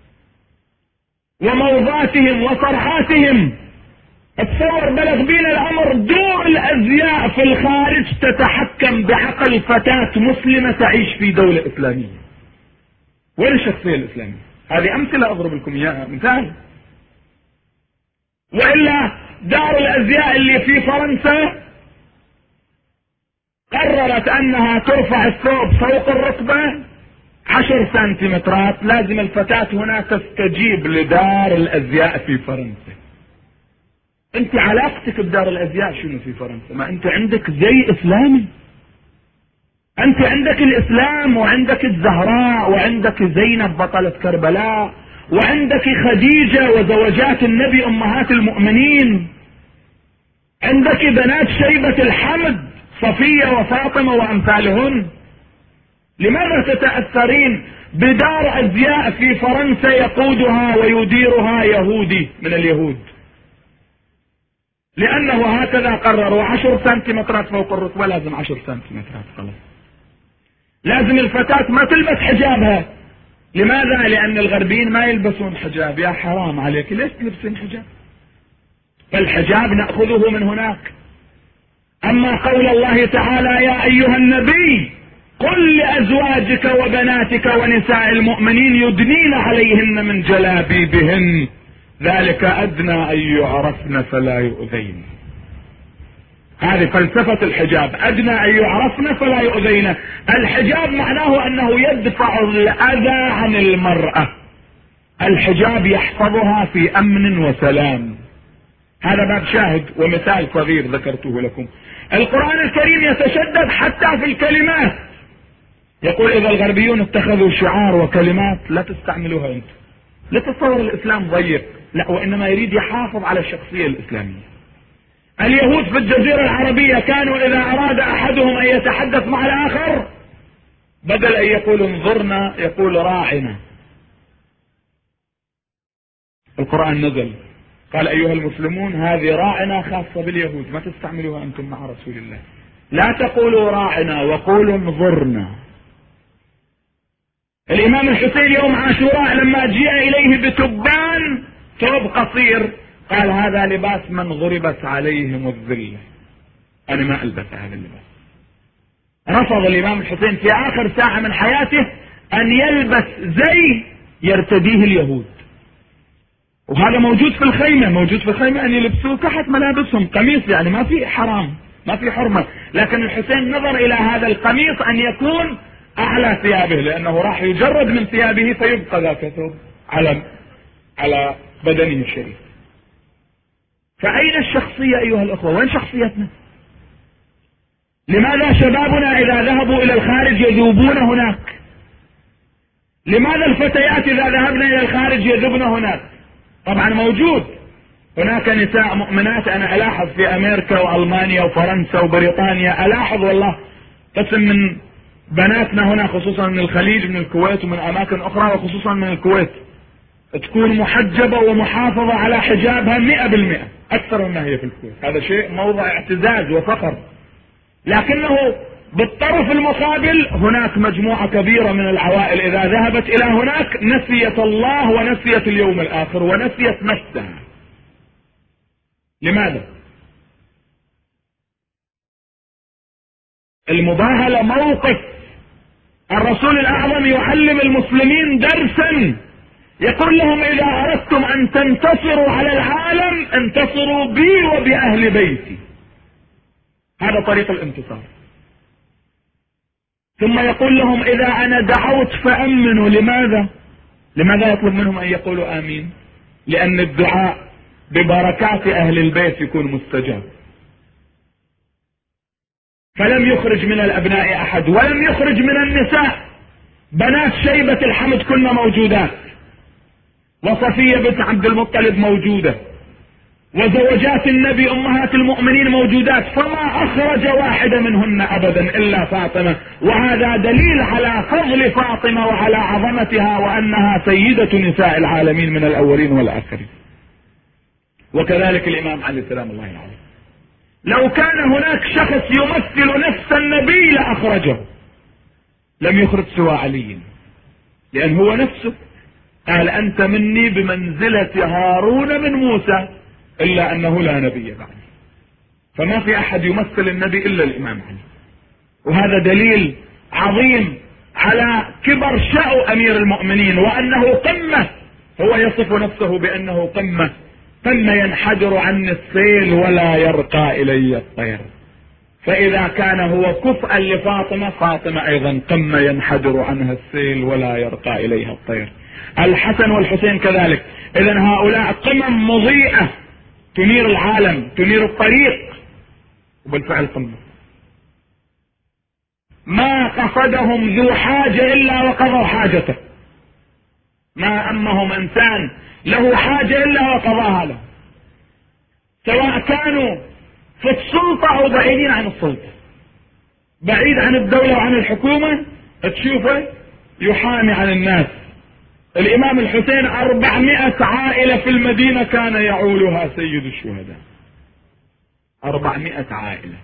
وموضاتهم وصرحاتهم. اتصور بلغ بينا الأمر دور الأزياء في الخارج تتحكم بعقل فتاة مسلمة تعيش في دولة إسلامية. وين الشخصية الإسلامية؟ هذه أمثلة أضرب لكم إياها مثال. وإلا دار الأزياء اللي في فرنسا قررت أنها ترفع الثوب فوق الركبة عشر سنتيمترات، لازم الفتاة هنا تستجيب لدار الأزياء في فرنسا. أنت علاقتك بدار الأزياء شنو في فرنسا؟ ما أنت عندك زي إسلامي، أنت عندك الإسلام وعندك الزهراء وعندك زينب بطلة كربلاء وعندك خديجة وزوجات النبي أمهات المؤمنين، عندك بنات شيبة الحمد صفية وفاطمة وأمثالهن. لماذا تتأثرين بدار أزياء في فرنسا يقودها ويديرها يهودي من اليهود؟ لأنه هكذا قرروا. عشر سنتيمترات فوق الركبة، لازم عشر سنتيمترات خلاص. لازم الفتاة ما تلبس حجابها، لماذا؟ لأن الغربيين ما يلبسون حجاب. يا حرام عليك، ليش تلبسين حجاب؟ فالحجاب نأخذه من هناك. أما قول الله تعالى يا أيها النبي قل لأزواجك وبناتك ونساء المؤمنين يدنين عليهن من جلابيبهن ذلك أدنى أن يعرفن فلا يؤذين. هذه فلسفة الحجاب، أدنى أن يعرفن فلا يؤذين. الحجاب معناه أنه يدفع الأذى عن المرأة، الحجاب يحفظها في أمن وسلام. هذا باب شاهد ومثال صغير ذكرته لكم. القرآن الكريم يتشدد حتى في الكلمات، يقول إذا الغربيون اتخذوا شعار وكلمات لا تستعملوها أنت. لا تتصور الإسلام ضيق، لا، وإنما يريد يحافظ على الشخصية الإسلامية. اليهود في الجزيرة العربية كانوا إذا أراد أحدهم أن يتحدث مع الآخر بدل أن يقول انظرنا يقول راعنا. القرآن نزل قال أيها المسلمون هذه راعنا خاصة باليهود، ما تستعملوها أنتم مع رسول الله. لا تقولوا راعنا وقولوا انظرنا. الإمام الحسين يوم عاشوراء لما جاء إليه بتبان ثوب قصير قال هذا لباس من غربت عليهم الذلة، أنا ما ألبس هذا اللباس. رفض الإمام الحسين في آخر ساعة من حياته أن يلبس زي يرتديه اليهود، وهذا موجود في الخيمة، موجود في الخيمة أن يلبسوه تحت ملابسهم قميص، يعني ما في حرام ما في حرمة. لكن الحسين نظر إلى هذا القميص أن يكون أعلى ثيابه، لأنه راح يجرد من ثيابه فيبقى ذاك ثوب على على بدنه الشريف. فأين الشخصية أيها الأخوة؟ وين شخصيتنا؟ لماذا شبابنا إذا ذهبوا إلى الخارج يذوبون هناك؟ لماذا الفتيات إذا ذهبنا إلى الخارج يذبن هناك؟ طبعا موجود هناك نساء مؤمنات، أنا ألاحظ في أمريكا وألمانيا وفرنسا وبريطانيا، ألاحظ والله قسم من بناتنا هنا خصوصا من الخليج من الكويت ومن أماكن أخرى وخصوصا من الكويت تكون محجبة ومحافظة على حجابها مئة بالمئة أكثر مما هي في الكويت. هذا شيء موضع اعتزاز وفخر. لكنه بالطرف المقابل هناك مجموعة كبيرة من العوائل إذا ذهبت إلى هناك نسيت الله ونسيت اليوم الآخر ونسيت نفسها. لماذا؟ المباهلة موقف. الرسول الأعظم يعلم المسلمين درسا، يقول لهم إذا أردتم أن تنتصروا على العالم انتصروا بي وبأهل بيتي، هذا طريق الانتصار. ثم يقول لهم إذا أنا دعوت فأمنوا. لماذا؟ لماذا يطلب منهم أن يقولوا آمين؟ لأن الدعاء ببركات أهل البيت يكون مستجاب. فلم يخرج من الأبناء أحد ولم يخرج من النساء. بنات شيبة الحمد كلنا موجودات، وصفية بنت عبد المطلب موجودة، وزوجات النبي أمهات المؤمنين موجودات، فما أخرج واحدة منهن أبدا إلا فاطمة. وهذا دليل على فضل فاطمة وعلى عظمتها وأنها سيدة نساء العالمين من الأولين والآخرين. وكذلك الإمام علي سلام الله عليه، لو كان هناك شخص يمثل نفس النبي لأخرجه، لم يخرج سوى علي، لأن هو نفسه قال أنت مني بمنزلة هارون من موسى إلا أنه لا نبي بعد. فما في أحد يمثل النبي إلا الإمام علي. وهذا دليل عظيم على كبر شأن أمير المؤمنين وأنه قمة. هو يصف نفسه بأنه قمة، قمة ينحدر عني السيل ولا يرقى إلي الطير. فإذا كان هو كفءا لفاطمة، فاطمة أيضا قمة ينحدر عنها السيل ولا يرقى إليها الطير. الحسن والحسين كذلك. إذن هؤلاء قمم مضيئة تنير العالم تنير الطريق، وبالفعل قمة. ما قصدهم ذو حاجة إلا وقضوا حاجته، ما أمهم إنسان له حاجة إلا وقضاها له، سواء كانوا في السلطة أو بعيدين عن السلطة، بعيد عن الدولة وعن الحكومة تشوفه يحامي عن الناس. الإمام الحسين أربعمائة عائلة في المدينة كان يعولها سيد الشهداء، أربعمائة عائلة.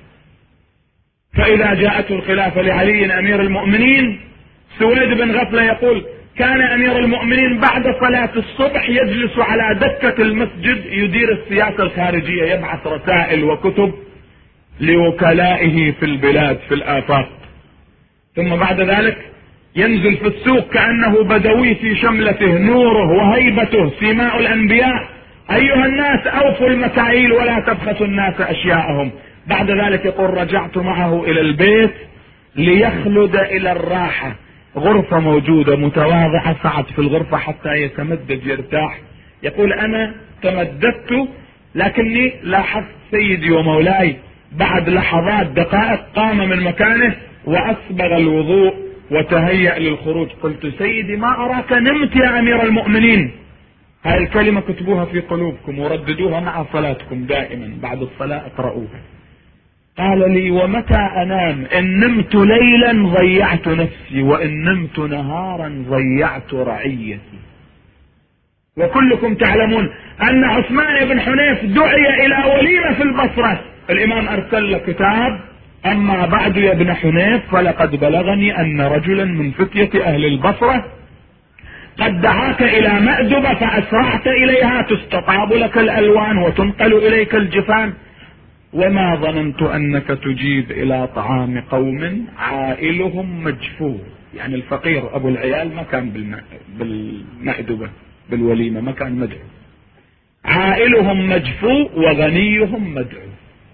فإذا جاءته الخلافة لعلي أمير المؤمنين، سويد بن غفلة يقول كان امير المؤمنين بعد صلاة الصبح يجلس على دكة المسجد يدير السياسة الخارجية، يبعث رسائل وكتب لوكلائه في البلاد في الآفاق، ثم بعد ذلك ينزل في السوق كأنه بدوي في شملته، نوره وهيبته سيماء الأنبياء: أيها الناس أوفوا المكاييل ولا تبخسوا الناس أشياءهم. بعد ذلك يقول: رجعت معه إلى البيت ليخلد إلى الراحة، غرفة موجودة متواضعة، صعد في الغرفة حتى يتمدد يرتاح. يقول: أنا تمددت لكني لاحظت سيدي ومولاي بعد لحظات دقائق قام من مكانه وأسبغ الوضوء وتهيأ للخروج. قلت: سيدي ما أراك نمت يا أمير المؤمنين. هاي الكلمة كتبوها في قلوبكم ورددوها مع صلاتكم دائما، بعد الصلاة اقرأوها. قال لي: ومتى أنام؟ إن نمت ليلا ضيعت نفسي، وإن نمت نهارا ضيعت رعيتي. وكلكم تعلمون أن عثمان بن حنيف دعي إلى وليمة في البصرة، الإمام أرسل له كتاب: أما بعد يا ابن حنيف فلقد بلغني أن رجلا من فتية أهل البصرة قد دعاك إلى مأدبة فأسرعت إليها، تستطاب لك الألوان وتنقل إليك الجفان، وما ظننت أنك تجيب إلى طعام قوم عائلهم مجفو. يعني الفقير أبو العيال ما كان بالمأدبة بالوليمة، ما كان مدعو، عائلهم مجفو وغنيهم مدعو.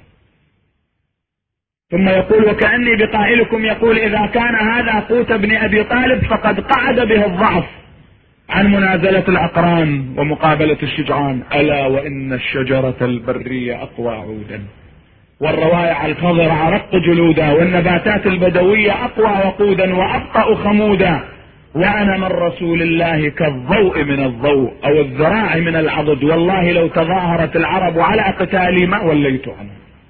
ثم يقول: وكأني بقائلكم يقول إذا كان هذا قوت ابن أبي طالب فقد قعد به الضعف عن منازلة الأقران ومقابلة الشجعان، ألا وإن الشجرة البرية أقوى عودا، والروائع الخضر أرق جلودا، والنباتات البدوية أقوى وقودا وأبطأ خمودا، وأنا من رسول الله كالضوء من الضوء أو الذراع من العضد، والله لو تظاهرت العرب على قتالي ما وليت عنه.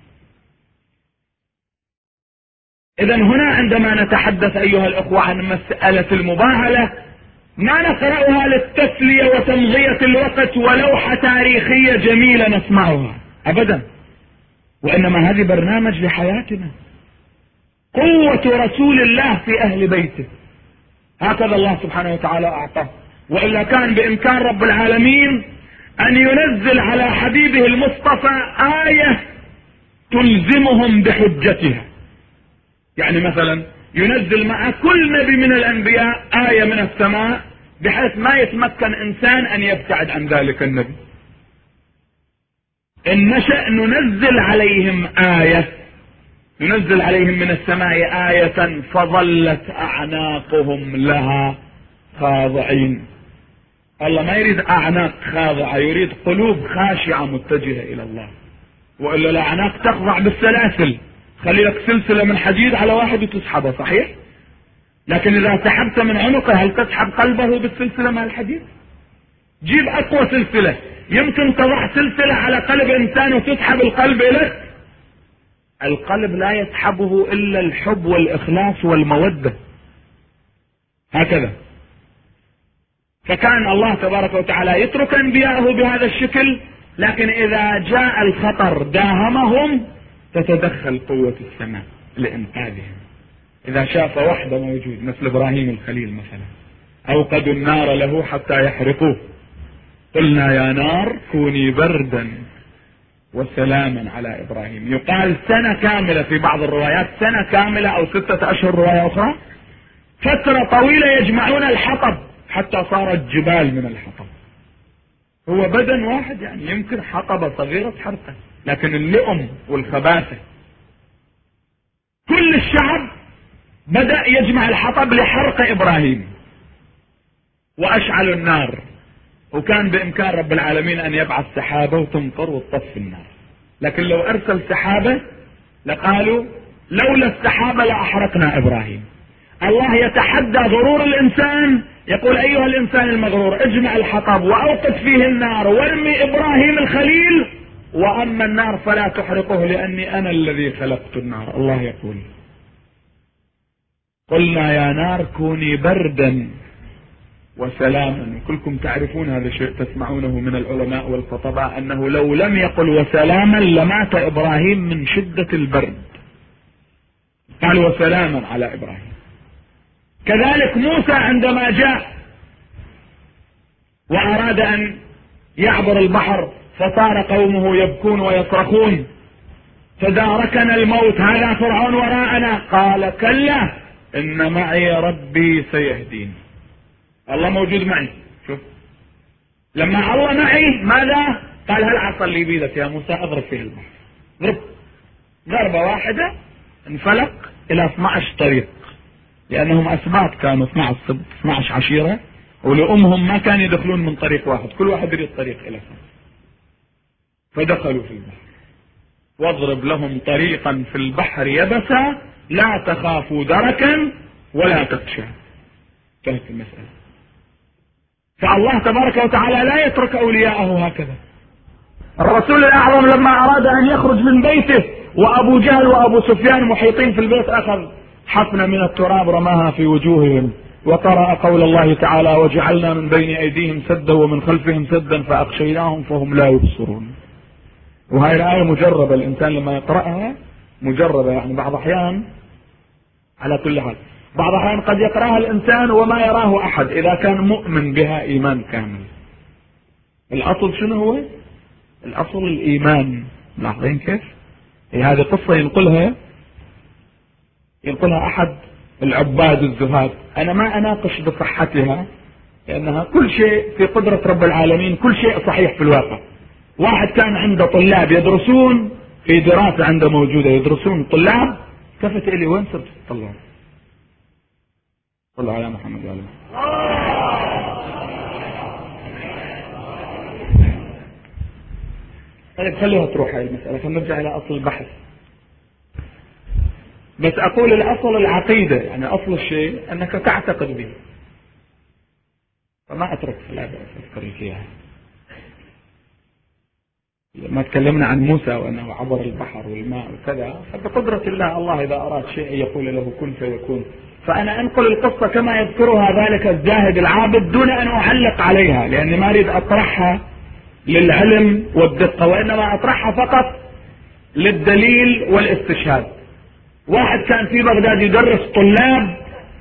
إذن هنا عندما نتحدث أيها الأخوة عن مسألة المباهلة ما نقرأها للتسلية وتمضية الوقت ولوحة تاريخية جميلة نسمعها أبدا، وإنما هذه برنامج لحياتنا، قوة رسول الله في أهل بيته، هكذا الله سبحانه وتعالى أعطاه. وإلا كان بإمكان رب العالمين أن ينزل على حبيبه المصطفى آية تلزمهم بحجتها، يعني مثلا ينزل مع كل نبي من الأنبياء آية من السماء بحيث ما يتمكن إنسان أن يبتعد عن ذلك النبي. إن نشأ ننزل عليهم آية، ننزل عليهم من السماء آية فظلت أعناقهم لها خاضعين. الله ما يريد أعناق خاضعة، يريد قلوب خاشعة متجهة إلى الله، وإلا الأعناق تخضع بالسلاسل. خلي لك سلسلة من حديد على واحد وتسحبه صحيح، لكن إذا سحبت من عنقه هل تسحب قلبه بالسلسلة مع الحديد؟ جيب أقوى سلسلة، يمكن تضع سلسلة على قلب إنسان وتسحب القلب إليك؟ القلب لا يسحبه إلا الحب والإخلاص والمودة، هكذا. فكان الله تبارك وتعالى يترك أنبياءه بهذا الشكل، لكن إذا جاء الخطر داهمهم تتدخل قوة السماء لإنقاذهم. إذا شاف وحده موجود مثل إبراهيم الخليل مثلا، أوقدوا النار له حتى يحرقوه، قلنا يا نار كوني بردا وسلاما على إبراهيم. يقال سنة كاملة في بعض الروايات، سنة كاملة أو ستة أشهر رواية أخرى، فترة طويلة يجمعون الحطب حتى صارت جبال من الحطب. هو بدن واحد يعني يمكن حطبة صغيرة تحرقه، لكن اللؤم والخباثة. كل الشعب بدأ يجمع الحطب لحرق إبراهيم وأشعلوا النار، وكان بإمكان رب العالمين أن يبعث سحابة وتمطر وتطفي النار، لكن لو أرسل سحابة لقالوا لولا السحابة لأحرقنا إبراهيم. الله يتحدى غرور الإنسان، يقول أيها الإنسان المغرور اجمع الحطب وأوقد فيه النار وارمي إبراهيم الخليل، وأما النار فلا تحرقه لأني أنا الذي خلقت النار. الله يقول قلنا يا نار كوني بردا وسلاما. كلكم تعرفون هذا الشيء، تسمعونه من العلماء والخطباء، أنه لو لم يقل وسلاما لمات إبراهيم من شدة البرد، قال وسلاما على إبراهيم. كذلك موسى عندما جاء واراد ان يعبر البحر فصار قومه يبكون ويصرخون تداركنا الموت هذا فرعون وراءنا. قال كلا ان معي ربي سيهدين. الله موجود معي. شوف لما الله معي ماذا قال؟ هل عصا اللي بيدك يا موسى اضرب فيه البحر. ضرب ضربة واحدة انفلق الى اثني عشر طريق، لانهم اسباط كانوا اثني عشر سبط اثني عشر عشيرة، ولأمهم ما كانوا يدخلون من طريق واحد، كل واحد يريد طريق الى فوق. فدخلوا في البحر. واضرب لهم طريقا في البحر يبسا لا تخافوا دركا ولا تخشى. كانت المسألة. فالله تبارك وتعالى لا يترك أولياءه هكذا. الرسول الأعظم لما أراد أن يخرج من بيته وأبو جهل وأبو سفيان محيطين في البيت أخذ حفنة من التراب رماها في وجوههم وقرأ قول الله تعالى وجعلنا من بين أيديهم سدا ومن خلفهم سدا فأغشيناهم فهم لا يبصرون. وهي الآية مجربة، الإنسان لما يقرأها مجربة، يعني بعض أحيان على كل حال بعض أحيان قد يقرأها الإنسان وما يراه أحد إذا كان مؤمن بها إيمان كامل. الأصل شنو هو؟ الأصل الإيمان. لاحظين كيف؟ هذه قصة ينقلها ينقلها أحد العباد الزهاد. أنا ما أناقش بصحتها لأنها كل شيء في قدرة رب العالمين، كل شيء صحيح في الواقع. واحد كان عنده طلاب يدرسون في دراسة عنده موجودة يدرسون طلاب، كفت إلي وين صرت الطلاب؟ صلوا على محمد وعلى طيب خلوها تروح هاي المسألة، خلينا نرجع إلى أصل البحث. بس أقول الأصل العقيدة، يعني أصل الشيء أنك تعتقد به، فما أترك لا بأس أذكر فيها. لما تكلمنا عن موسى وأنه عبر البحر والماء وكذا، فبقدرة الله الله إذا أراد شيء يقول له كن فيكون. فأنا أنقل القصة كما يذكرها ذلك الزاهد العابد دون أن أعلق عليها، لأني ما أريد أطرحها للعلم والدقة، وإنما أطرحها فقط للدليل والاستشهاد. واحد كان في بغداد يدرس طلاب،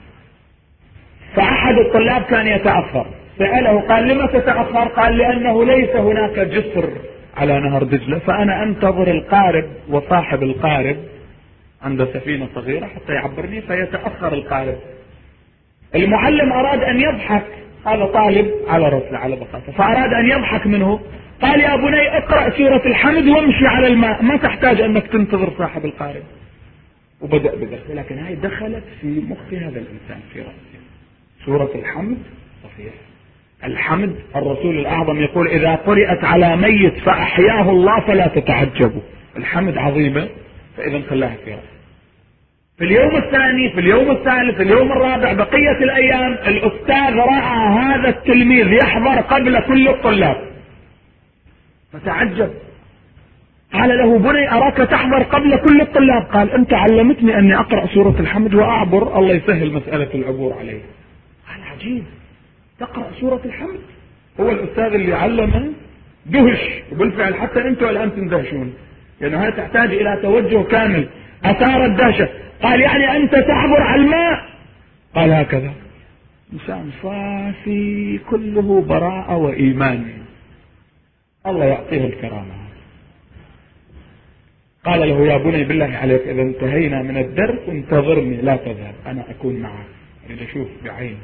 فأحد الطلاب كان يتأخر، سأله قال لما تتأخر؟ قال لأنه ليس هناك جسر على نهر دجلة، فأنا أنتظر القارب وصاحب القارب عنده سفينة صغيرة حتى يعبرني، فيتأخر القارب. المعلم أراد أن يضحك، هذا طالب على رسل على بساطة، فأراد أن يضحك منه، قال يا بني اقرأ سورة الحمد وامشي على الماء، ما تحتاج أنك تنتظر صاحب القارب. وبدأ بدرس، لكن هاي دخلت في مخ هذا الإنسان في رأسه. سورة الحمد صحيح، الحمد الرسول الأعظم يقول إذا قرأت على ميت فأحياه الله فلا تتعجبوا، الحمد عظيمة، فإذا خلاها في رأسه. في اليوم الثاني، في اليوم الثالث، في اليوم الرابع، بقية الأيام الأستاذ رأى هذا التلميذ يحضر قبل كل الطلاب فتعجب، قال له بني أراك تحضر قبل كل الطلاب. قال أنت علمتني أني أقرأ سورة الحمد وأعبر، الله يسهل مسألة العبور عليه. قال عجيب، تقرأ سورة الحمد؟ هو الأستاذ اللي علمه دهش، وبالفعل حتى أنتوا الآن تندهشون، لأنه هذا تحتاج إلى توجه كامل. أثار الدهشة، قال يعني أنت تعبر على الماء؟ قال هكذا. إنسان صافي كله براءة وإيمان، الله يعطيه الكرامة. قال له يا بني بالله عليك إذا انتهينا من الدرس انتظرني لا تذهب، أنا أكون معك، إذا أشوف بعيني.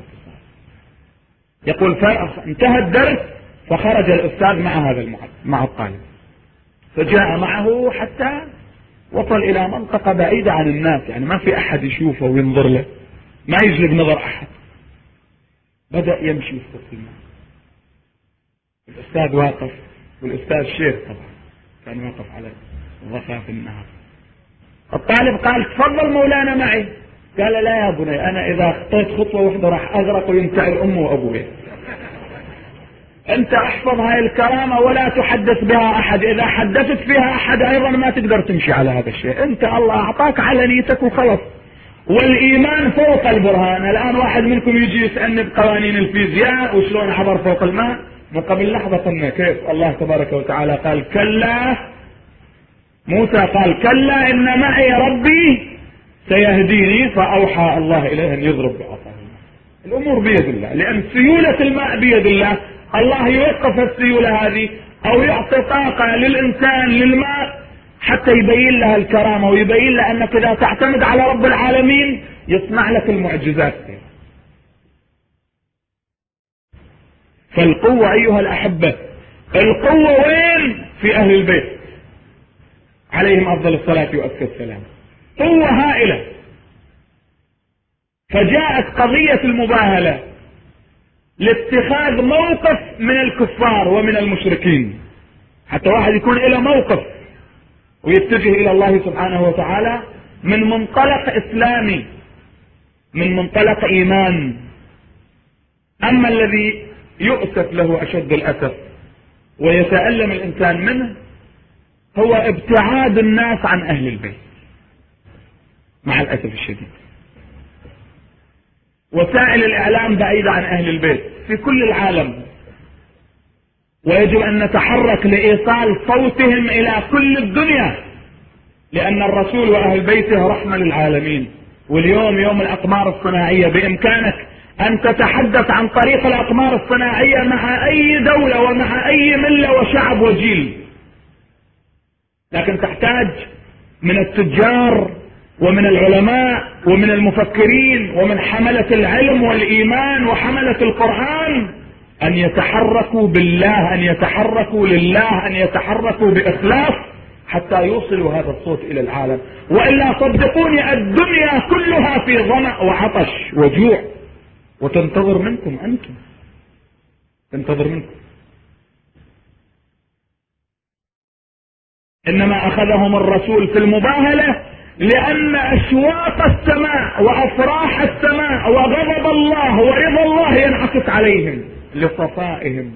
يقول فانتهى الدرس فخرج الأستاذ مع هذا المعلم مع الطالب، فجاء معه حتى وصل إلى منطقة بعيدة عن الناس، يعني ما في أحد يشوفه وينظر له، ما يجلب نظر أحد. بدأ يمشي في وسط الماء، الأستاذ واقف، والأستاذ شيخ طبعا كان واقف على ضفاف النهر. الطالب قال تفضل مولانا معي. قال لا يا بني أنا إذا خطيت خطوة واحدة راح أغرق وينتهي أمي وأبوي، أنت احفظ هاي الكرامة ولا تحدث بها أحد، إذا حدثت فيها أحد أيضا ما تقدر تمشي على هذا الشيء، أنت الله أعطاك على نيتك وخلص، والإيمان فوق البرهان. الآن واحد منكم يجي يسألني بقوانين الفيزياء وشلون حضر فوق الماء، من قبل لحظة قلنا كيف الله تبارك وتعالى قال كلا، موسى قال كلا إن معي ربي سيهديني، فأوحى الله إليه أن يضرب بعصاه. الامور بيد الله، لان سيولة الماء بيد الله. الله يوقف السيولة هذه او يعطي طاقة للانسان للماء حتى يبين لها الكرامة ويبين لها انك اذا تعتمد على رب العالمين يصنع لك المعجزات. فالقوة ايها الاحبة، القوة وين؟ في اهل البيت عليهم افضل الصلاة وازكى السلام. قوة هائلة. فجاءت قضية المباهلة لاتخاذ موقف من الكفار ومن المشركين، حتى واحد يكون له موقف ويتجه الى الله سبحانه وتعالى من منطلق اسلامي، من منطلق ايمان. اما الذي يؤسف له اشد الاسف ويتألم الانسان منه هو ابتعاد الناس عن اهل البيت مع الاسف الشديد. وسائل الاعلام بعيدة عن اهل البيت في كل العالم، ويجب ان نتحرك لايصال صوتهم الى كل الدنيا، لان الرسول واهل بيته رحمة للعالمين. واليوم يوم الاقمار الصناعية، بامكانك ان تتحدث عن طريق الاقمار الصناعية مع اي دولة ومع اي ملة وشعب وجيل، لكن تحتاج من التجار ومن العلماء ومن المفكرين ومن حملة العلم والإيمان وحملة القرآن أن يتحركوا بالله، أن يتحركوا لله، أن يتحركوا بإخلاص حتى يوصلوا هذا الصوت إلى العالم. وإلا صدقوني الدنيا كلها في ظمأ وعطش وجوع، وتنتظر منكم أنتم، تنتظر منكم. إنما أخذهم الرسول في المباهلة لأن أشواق السماء وأفراح السماء وغضب الله ورضا الله ينعكس عليهم لصفائهم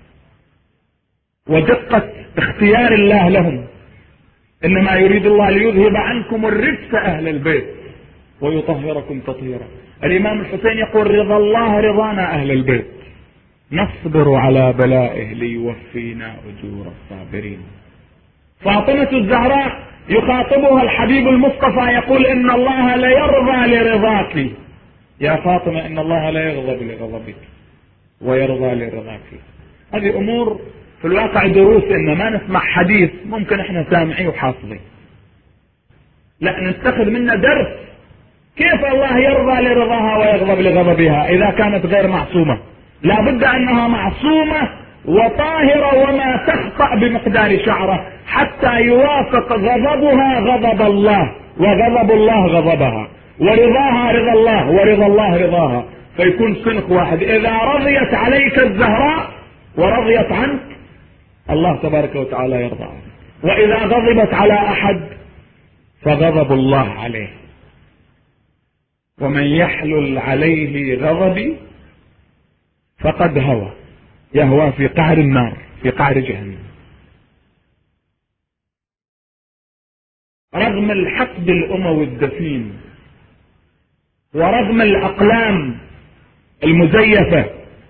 ودقة اختيار الله لهم. إنما يريد الله ليذهب عنكم الرجس أهل البيت ويطهركم تطهيرا. الإمام الحسين يقول رضا الله رضانا أهل البيت، نصبر على بلائه ليوفينا أجور الصابرين. فاطمة الزهراء يخاطبها الحبيب المصطفى يقول إن الله لا يرضى لرضاك يا فاطمة، إن الله لا يغضب لغضبك ويرضى لرضاك. هذه أمور في الواقع دروس، إن ما نسمع حديث ممكن إحنا سامعين وحافظين، لا نتخذ منه درس كيف الله يرضى لرضاها ويغضب لغضبها إذا كانت غير معصومة. لا بد أنها معصومة وطاهرة وما تخطأ بمقدار شعرة حتى يوافق غضبها غضب الله وغضب الله غضبها ورضاها رضا الله ورضا الله رضاها، فيكون صنف واحد. إذا رضيت عليك الزهراء ورضيت عنك الله تبارك وتعالى يرضى عنك، وإذا غضبت على أحد فغضب الله عليه. ومن يحلل عليه غضبي فقد هوى، يهوى في قعر النار، في قعر جهنم. رغم الحقد الأموي الدفين ورغم الأقلام المزيفة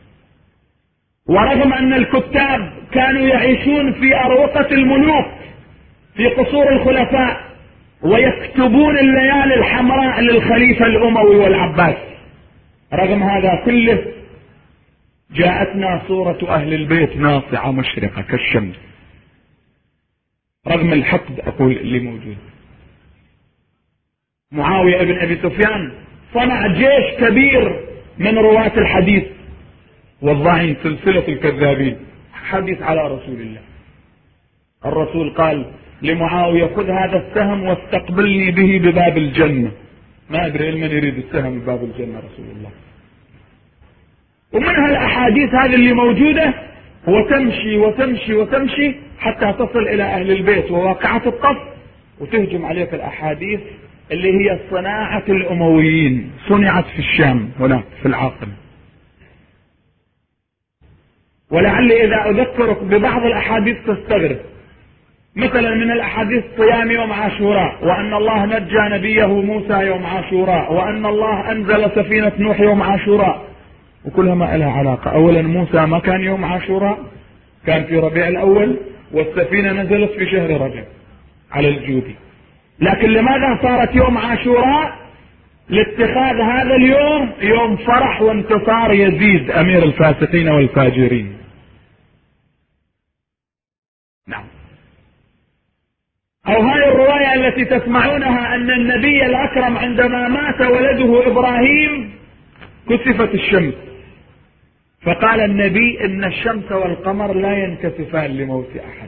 ورغم أن الكتاب كانوا يعيشون في أروقة الملوك في قصور الخلفاء ويكتبون الليالي الحمراء للخليفة الأموي والعباس، رغم هذا كله جاءتنا صورة أهل البيت ناصعة مشرقة كالشمس، رغم الحقد أقول اللي موجود. معاوية ابن أبي سفيان صنع جيش كبير من رواة الحديث والضعين سلسلة الكذابين، حديث على رسول الله. الرسول قال لمعاوية خذ هذا السهم واستقبلني به بباب الجنة. ما أدري من يريد السهم بباب الجنة رسول الله. ومنها الأحاديث هذه اللي موجودة وتمشي وتمشي وتمشي حتى تصل إلى أهل البيت وواقعة الطف، وتهجم عليك الأحاديث اللي هي صناعة الأمويين، صنعت في الشام هناك في العاصمة. ولعلي إذا أذكرك ببعض الأحاديث تستغرب، مثلا من الأحاديث صيام يوم عاشوراء، وأن الله نجى نبيه موسى يوم عاشوراء، وأن الله أنزل سفينة نوح يوم عاشوراء، وكلها ما لها علاقة. أولا موسى ما كان يوم عاشوراء، كان في ربيع الأول، والسفينة نزلت في شهر رجب على الجودي. لكن لماذا صارت يوم عاشوراء؟ لاتخاذ هذا اليوم يوم فرح وانتصار يزيد امير الفاسقين والفاجرين. نعم. او هاي الرواية التي تسمعونها ان النبي الاكرم عندما مات ولده ابراهيم كسفت الشمس، فقال النبي ان الشمس والقمر لا ينكسفان لموت احد.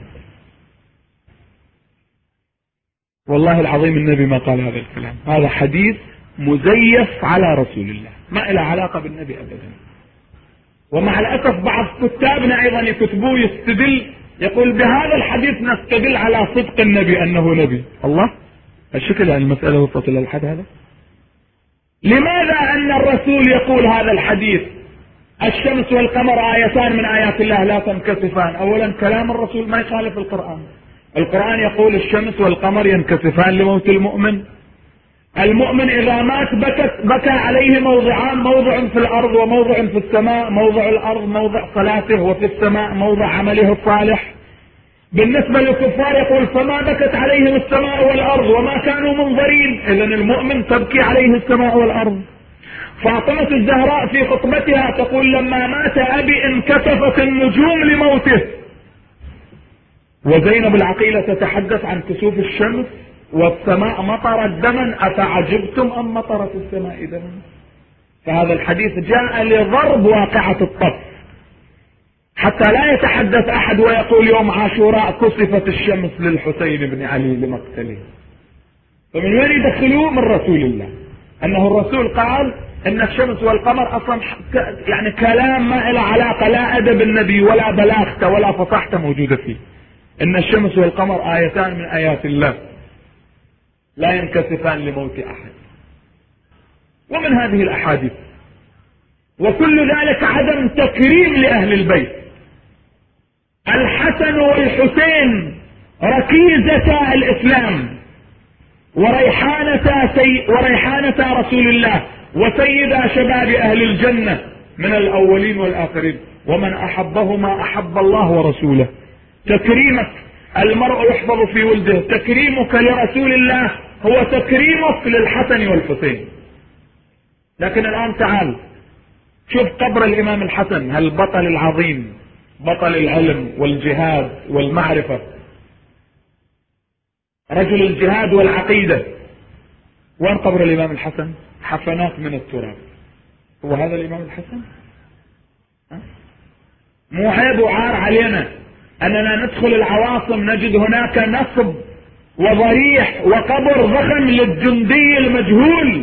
والله العظيم النبي ما قال هذا الكلام، هذا حديث مزيف على رسول الله، ما له علاقة بالنبي ابدا. ومع الاسف بعض كتابنا ايضا يكتبوه يستدل، يقول بهذا الحديث نستدل على صدق النبي انه نبي. الله، الشكل يعني المسألة وصلت الى الحد هذا. لماذا ان الرسول يقول هذا الحديث الشمس والقمر آيتان من آيات الله لا تنكسفان؟ اولا كلام الرسول ما يخالف القرآن، القرآن يقول الشمس والقمر ينكسفان لموت المؤمن. المؤمن اذا مات بكت بكى عليه موضعان، موضع في الارض وموضع في السماء، موضع الارض موضع صلاته وفي السماء موضع عمله الصالح. بالنسبة للكفار يقول فما بكت عليهم السماء والارض وما كانوا منظرين، اذا المؤمن تبكي عليه السماء والارض. فاطمة الزهراء في خطبتها تقول لما مات ابي انكسفت النجوم لموته. وزينب العقيلة تتحدث عن كسوف الشمس والسماء مطرت دما افعجبتم ام مطرت السماء دما. فهذا الحديث جاء لضرب واقعة الطف، حتى لا يتحدث احد ويقول يوم عاشوراء كسفت الشمس للحسين بن علي لمقتله. فمن وين يدخلوه؟ من رسول الله، انه الرسول قال ان الشمس والقمر اصلا يعني كلام ما له علاقة، لا ادب النبي ولا بلاغته ولا فصاحته موجودة فيه. ان الشمس والقمر ايتان من ايات الله لا ينكسفان لموت احد. ومن هذه الاحاديث وكل ذلك عدم تكريم لاهل البيت. الحسن والحسين ركيزتا الاسلام وريحانتا سي وريحانتا رسول الله وسيدا شباب اهل الجنة من الاولين والاخرين، ومن احبهما احب الله ورسوله. تكريمك، المرء يحفظ في ولده، تكريمك لرسول الله هو تكريمك للحسن والحسين. لكن الان تعال شوف قبر الامام الحسن، هالبطل العظيم، بطل العلم والجهاد والمعرفة، رجل الجهاد والعقيدة. وين قبر الامام الحسن؟ حفنات من التراب. هو هذا الامام الحسن؟ مو عيب وعار علينا اننا ندخل العواصم نجد هناك نصب وضريح وقبر ضخم للجندي المجهول،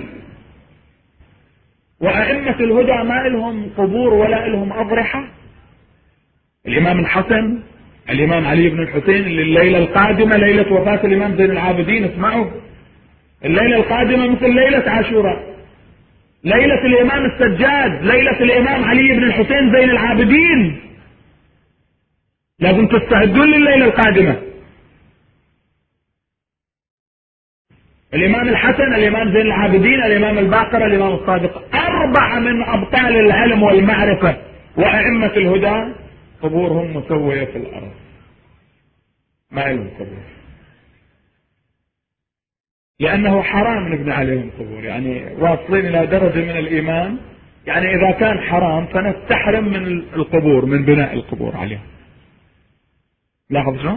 وأئمة الهدى ما لهم قبور ولا لهم أضرحة. الإمام الحسن، الإمام علي بن الحسين، اللي الليلة القادمة ليلة وفاة الإمام زين العابدين، اسمعوا، الليلة القادمة مثل ليلة عاشوراء، ليلة الإمام السجاد، ليلة الإمام علي بن الحسين زين العابدين. لازم تستعدون لليلة القادمة. الإمام الحسن، الإمام زين العابدين، الإمام الباقر، الإمام الصادق، أربعة من أبطال العلم والمعرفة وأئمة الهدى قبورهم مسوية في الأرض، ما لهم قبور، لأنه حرام نبني عليهم قبور. يعني واصلين إلى درجة من الإيمان، يعني إذا كان حرام فنستحرم من القبور، من بناء القبور عليهم. لاحظ شلون؟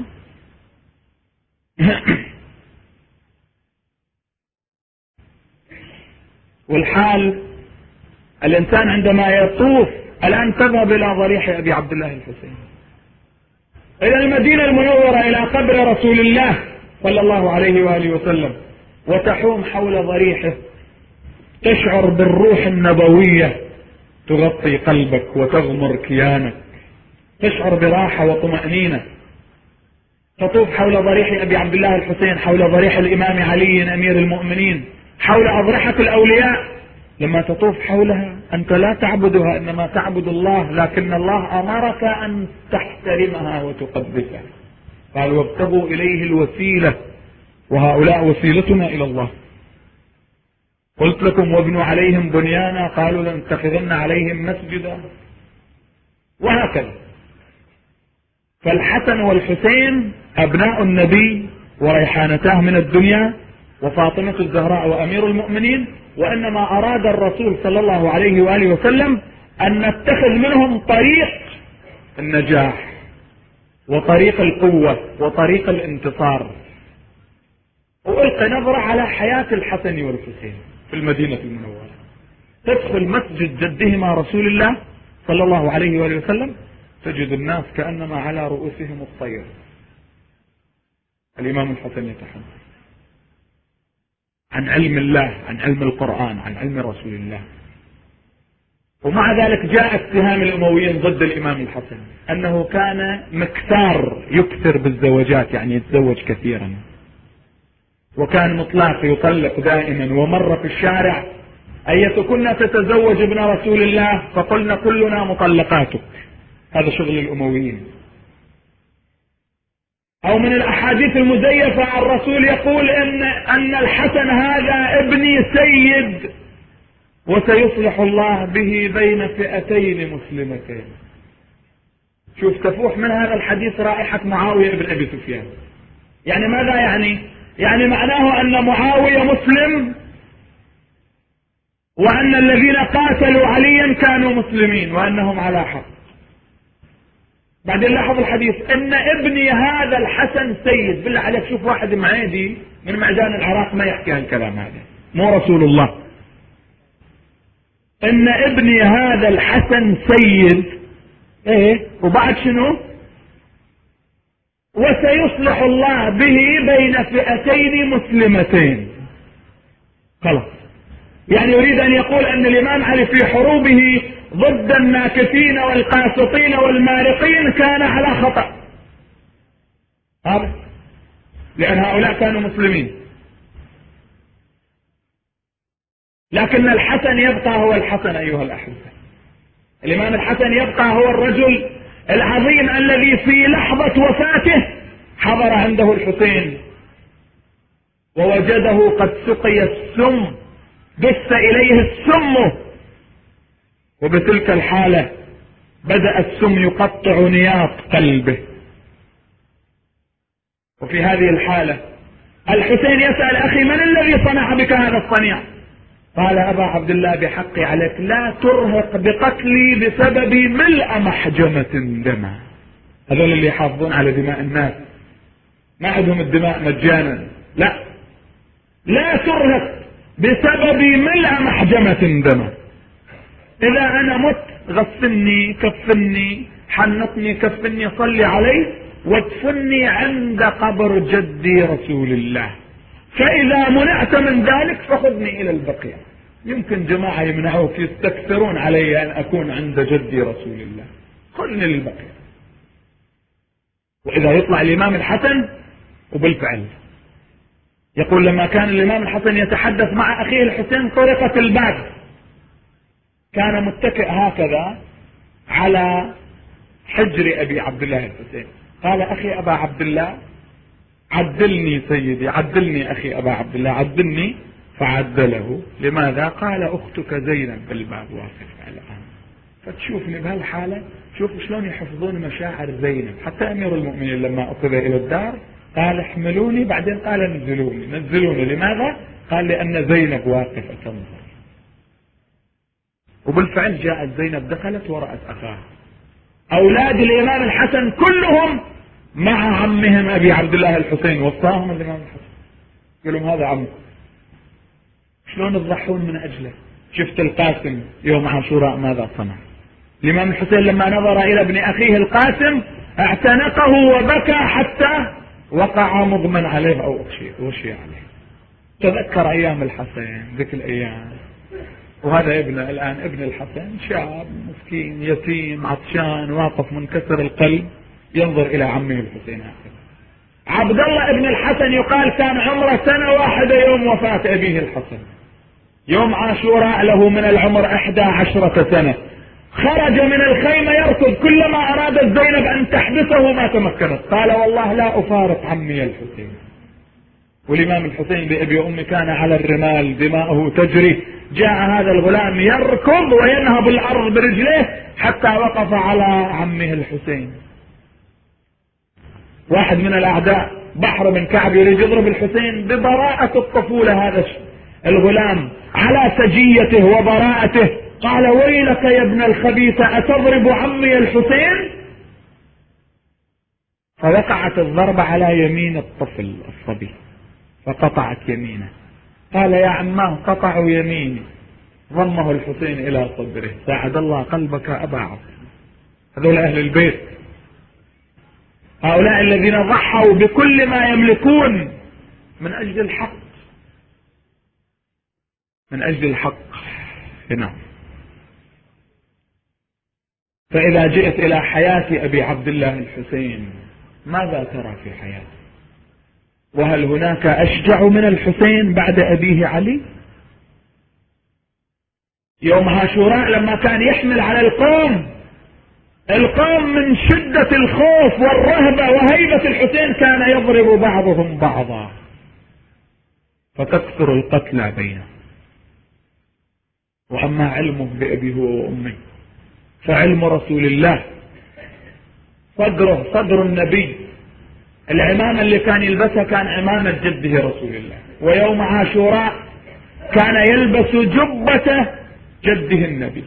والحال الإنسان عندما يطوف، الآن تذهب إلى ضريح أبي عبد الله الحسين، إلى المدينة المنورة، إلى قبر رسول الله صلى الله عليه وآله وسلم، وتحوم حول ضريحه، تشعر بالروح النبوية تغطي قلبك وتغمر كيانك، تشعر براحة وطمأنينة. تطوف حول ضريح أبي عبد الله الحسين، حول ضريح الإمام علي أمير المؤمنين، حول أضرحة الأولياء. لما تطوف حولها أنت لا تعبدها، إنما تعبد الله، لكن الله أمرك أن تحترمها وتقدسها. قال وابتغوا إليه الوسيلة، وهؤلاء وسيلتنا إلى الله. قلت لكم وابنوا عليهم بنيانا، قالوا لنتخذن عليهم مسجدا، وهكذا. فالحسن والحسين أبناء النبي وريحانتاه من الدنيا، وفاطمة الزهراء وأمير المؤمنين، وإنما أراد الرسول صلى الله عليه وآله وسلم أن نتخذ منهم طريق النجاح وطريق القوة وطريق الانتصار. وألقي نظرة على حياة الحسن والحسين في المدينة المنورة. تدخل مسجد جدهما رسول الله صلى الله عليه وآله وسلم تجد الناس كأنما على رؤوسهم الطير. الإمام الحسن يتحدث عن علم الله، عن علم القرآن، عن علم رسول الله. ومع ذلك جاء اتهام الأمويين ضد الإمام الحسن أنه كان مكثار، يكثر بالزواجات، يعني يتزوج كثيرا، وكان مطلق يطلق دائما. ومر في الشارع أيتكن تتزوج ابن رسول الله فقلنا كلنا مطلقاتك. هذا شغل الأمويين. أو من الأحاديث المزيفة عن الرسول يقول إن أن الحسن هذا ابني سيد وسيصلح الله به بين فئتين مسلمتين. شوف تفوح من هذا الحديث رائحة معاوية بن أبي سفيان. يعني ماذا يعني؟ يعني معناه أن معاوية مسلم وأن الذين قاتلوا عليا كانوا مسلمين وأنهم على حق. بعدين لاحظ الحديث ان ابني هذا الحسن سيد. بالله عليك شوف واحد معادي من معدان العراق ما يحكي هالكلام هذا، مو رسول الله. ان ابني هذا الحسن سيد، ايه وبعد شنو؟ وسيصلح الله به بين فئتين مسلمتين. خلاص، يعني يريد ان يقول ان الامام علي في حروبه ضد الناكثين والقاسطين والمارقين كان على خطأ، هذا لأن هؤلاء كانوا مسلمين. لكن الحسن يبقى هو الحسن أيها الأحبة. الإمام الحسن يبقى هو الرجل العظيم الذي في لحظة وفاته حضر عنده الحسين ووجده قد سقي السم، دس إليه السم، وبتلك الحالة بدأ السم يقطع نياط قلبه. وفي هذه الحالة الحسين يسأل أخي من الذي صنع بك هذا الصنيع؟ قال أبا عبد الله بحقي عليك لا ترهق بقتلي بسبب ملء محجمة دما. هذول اللي يحافظون على دماء الناس، ما عندهم الدماء مجانا، لا لا ترهق بسبب ملء محجمة دما. إذا أنا مت غسلني كفني حنطني كفني صلي عليه وادفني عند قبر جدي رسول الله، فإذا منعت من ذلك فخذني إلى البقيع. يمكن جماعة يمنعوك يستكثرون علي أن أكون عند جدي رسول الله، خذني للبقيع. وإذا يطلع الإمام الحسن، وبالفعل يقول لما كان الإمام الحسن يتحدث مع أخيه الحسين طرقت الباب، كان متكئ هكذا على حجر أبي عبد الله الحسين. قال أخي أبا عبد الله عدلني سيدي، عدلني أخي أبا عبد الله عدلني. فعدله. لماذا؟ قال أختك زينب بالباب واقفة الآن. فتشوفني بهالحالة، شوف شلون يحفظون مشاعر زينب. حتى أمير المؤمنين لما أخذ إلى الدار قال احملوني، بعدين قال نزلوني نزلوني. لماذا؟ قال لأن زينب واقفة تنظر. وبالفعل جاءت زينب دخلت ورأت أخاها. أولاد الإمام الحسن كلهم مع عمهم أبي عبد الله الحسين، وصاهم الإمام الحسن قال لهم هذا عمكم، شلون تضحون من أجله. شفت القاسم يوم عاشوراء ماذا صنع؟ الإمام الحسين لما نظر إلى ابن أخيه القاسم اعتنقه وبكى حتى وقع مغمى عليه أو أغشي عليه. تذكر أيام الحسين ذيك الأيام. وهذا ابنه الآن ابن الحسن شاب مسكين يتيم عطشان واقف منكسر القلب ينظر إلى عمه الحسين هكذا. عبد الله ابن الحسن يقال كان عمره سنة واحدة يوم وفاة أبيه الحسن. يوم عاشوراء له من العمر إحدى عشرة سنة. خرج من الخيمة يركض، كلما أرادت زينب أن تحدثه ما تمكنت. قال والله لا أفارق عمي الحسين. والإمام الحسين بأبي أمي كان على الرمال دماؤه تجري. جاء هذا الغلام يركض وينهب الأرض برجليه حتى وقف على عمه الحسين. واحد من الأعداء بحر بن كعب يريد يضرب الحسين ببراءة الطفولة، هذا الغلام على سجيته وبراءته، قال ويلك يا ابن الخبيثة أتضرب عمي الحسين؟ فوقعت الضربة على يمين الطفل الصبي فقطعت يمينه. قال يا عماه قطعوا يميني. ضمه الحسين إلى صدره. ساعد الله قلبك أبا عبد. هذول أهل البيت، هؤلاء الذين ضحوا بكل ما يملكون من أجل الحق، من أجل الحق. هنا فإذا جئت إلى حياة أبي عبد الله الحسين ماذا ترى في حياته؟ وهل هناك أشجع من الحسين بعد أبيه علي؟ يوم عاشوراء لما كان يحمل على القوم، القوم من شدة الخوف والرهبة وهيبة الحسين كان يضرب بعضهم بعضا فتكثر القتلى بينه. وأما علمه بأبيه وأمه فعلم رسول الله، صدره صدر النبي، العمامة اللي كان يلبسها كان عمامة جده رسول الله، ويوم عاشوراء كان يلبس جبة جده النبي.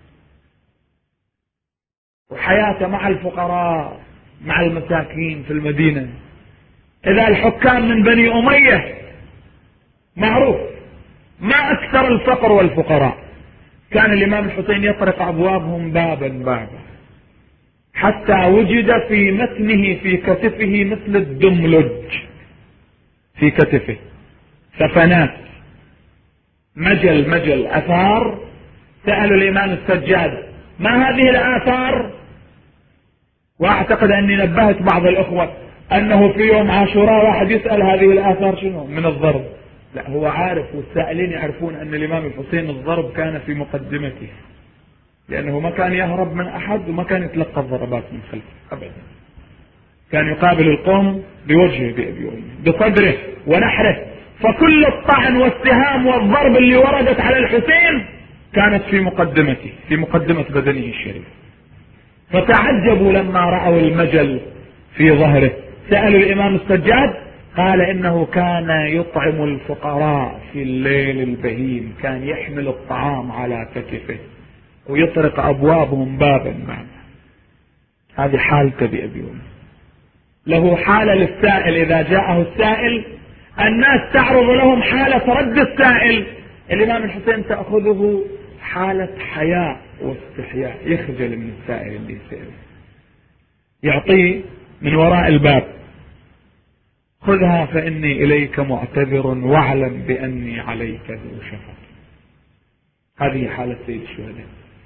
وحياته مع الفقراء مع المساكين في المدينة. إذا الحكام من بني أمية معروف ما أكثر الفقر والفقراء، كان الإمام الحسين يطرق أبوابهم بابا بابا حتى وجد في متنه في كتفه مثل الدملج في كتفه سفنات مجل مجل أثار. سألوا الإمام السجاد ما هذه الآثار؟ وأعتقد أني نبهت بعض الأخوة أنه في يوم عاشوراء واحد يسأل هذه الآثار شنو من الضرب. لا، هو عارف والسائلين يعرفون أن الإمام الحسين الضرب كان في مقدمته، لأنه ما كان يهرب من أحد وما كان يتلقى الضربات من خلفه أبدا، كان يقابل القوم بوجهه بأبي وأمه بصدره ونحره. فكل الطعن والسهام والضرب اللي وردت على الحسين كانت في مقدمته، في مقدمة بدنه الشريف. فتعجبوا لما رأوا المجل في ظهره. سألوا الإمام السجاد قال إنه كان يطعم الفقراء في الليل البهيم، كان يحمل الطعام على كتفه ويطرق أبوابهم بابا بابا. هذه حالته بأبي وأمه. له حالة للسائل، إذا جاءه السائل الناس تعرض لهم حالة رد السائل، الإمام الحسين تأخذه حالة حياء واستحياء، يخجل من السائل اللي يسأله، يعطيه من وراء الباب خذها فإني إليك معتذر واعلم بأني عليك ذو شفقة. هذه حالة سيد الشهداء.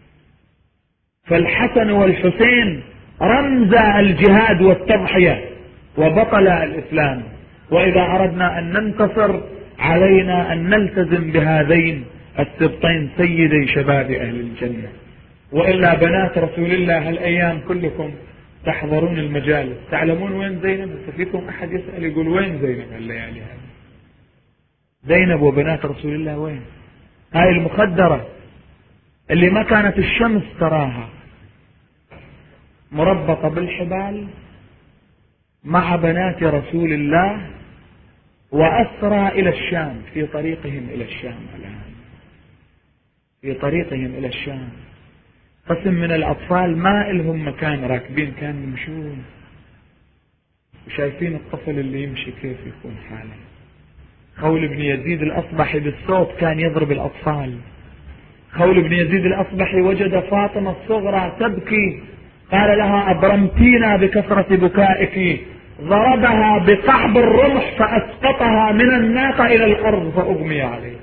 فالحسن والحسين رمزا الجهاد والتضحية وبطل الإسلام، وإذا أردنا أن ننتصر علينا أن نلتزم بهذين السبطين سيدي شباب أهل الجنة. وإلا بنات رسول الله هالأيام كلكم تحضرون المجالس، تعلمون وين زينب؟ فيكم أحد يسأل يقول وين زينب هالليالي هذه؟ زينب وبنات رسول الله وين؟ هاي المخدرة اللي ما كانت الشمس تراها مربطة بالحبال مع بنات رسول الله وأسرى إلى الشام، في طريقهم إلى الشام الآن، في طريقهم إلى الشام. قسم من الأطفال ما إلهم مكان راكبين، كانوا يمشون وشايفين الطفل اللي يمشي كيف يكون حاله. خول بن يزيد الأصبحي بالصوت كان يضرب الأطفال. خول بن يزيد الأصبحي وجد فاطمة الصغرى تبكي، قال لها أبرمتينا بكثرة بكائك، ضربها بقعب الرمح فأسقطها من الناقة إلى الأرض فأغمي عليه.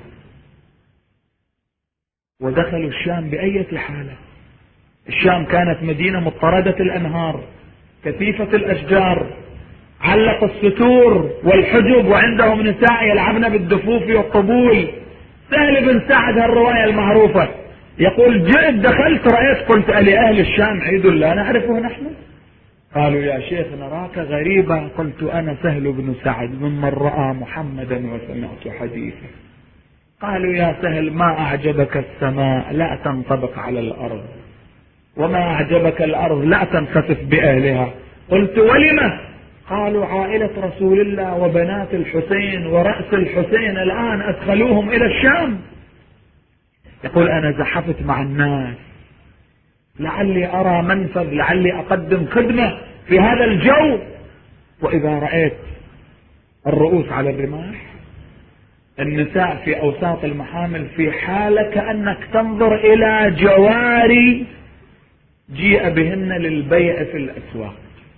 ودخلوا الشام بأية حالة. الشام كانت مدينة مضطردة الأنهار كثيفة الأشجار، علق الستور والحجب، وعندهم نساء يلعبن بالدفوف والطبول. سهل بن سعد هالرواية المعروفة يقول جئت دخلت رأيت قلت ألي أهل الشام عيد لا نعرفه نحن؟ قالوا يا شيخ نراك غريبا. قلت أنا سهل بن سعد ممن رأى محمدا وسمعت حديثه. قالوا يا سهل ما أعجبك السماء لا تنطبق على الأرض، وما أعجبك الأرض لا تنخسف بأهلها. قلت ولم؟ قالوا عائلة رسول الله وبنات الحسين ورأس الحسين الآن أدخلوهم إلى الشام. يقول أنا زحفت مع الناس لعلي أرى منفذ، لعلي أقدم خدمة في هذا الجو، وإذا رأيت الرؤوس على الرماح، النساء في أوساط المحامل في حالة كأنك تنظر إلى جواري جيء بهن للبيع في الأسواق.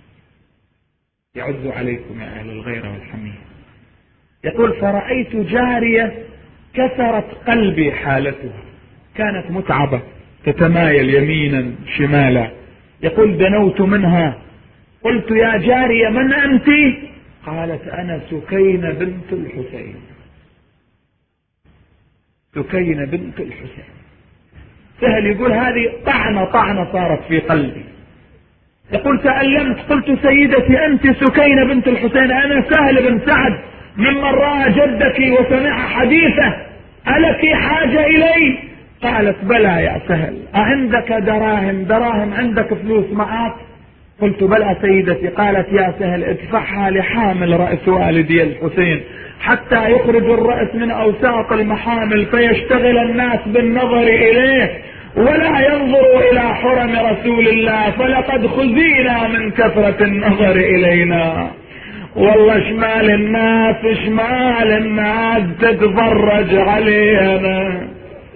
يعز عليكم يا أهل الغيرة والحمية. يقول فرأيت جارية كسرت قلبي حالتها، كانت متعبة تتمايل يمينا شمالا. يقول دنوت منها قلت يا جارية من أنت؟ قالت أنا سكينة بنت الحسين. سكينة بنت الحسين. سهل يقول هذه طعنة طعنة صارت في قلبي. يقول تألمت قلت سيدتي أنت سكينة بنت الحسين، أنا سهل بن سعد ممن رأى جدك وسمع حديثه، ألك حاجة إلي؟ قالت بلى يا سهل، أعندك دراهم؟ دراهم عندك فلوس معك؟ قلت بلى سيدتي. قالت يا سهل ادفعها لحامل رأس والدي الحسين حتى يخرج الرأس من أوساط المحامل فيشتغل الناس بالنظر إليه ولا ينظروا إلى حرم رسول الله، فلقد خزينا من كثرة النظر إلينا. والله شمال الناس شمال الناس تتفرج علينا،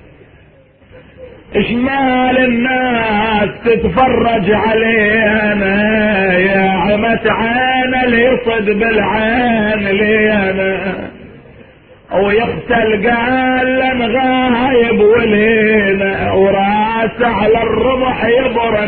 شمال الناس تتفرج علينا، يا عمة عين اللي يصد بالعين لينا، ويغسل قال غايب ولينا، وراس على الرمح يبر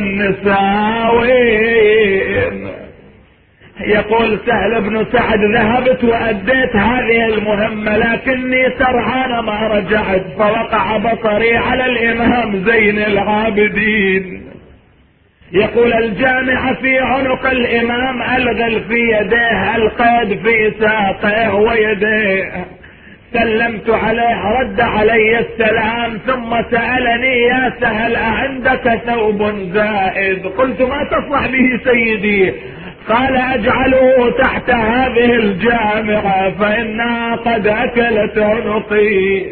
النساوين. يقول سهل بن سعد ذهبت وأديت هذه المهمة لكني سرعان ما رجعت، فوقع بصري على الإمام زين العابدين. يقول الجامع في عنق الإمام، ألغل في يديه، القيد في ساقه ويديه. سلمت عليه رد علي السلام ثم سألني يا سهل أعندك ثوب زائد؟ قلت ما تصنع به سيدي؟ قال أجعله تحت هذه الجامعة فإنها قد أكلت عنقي.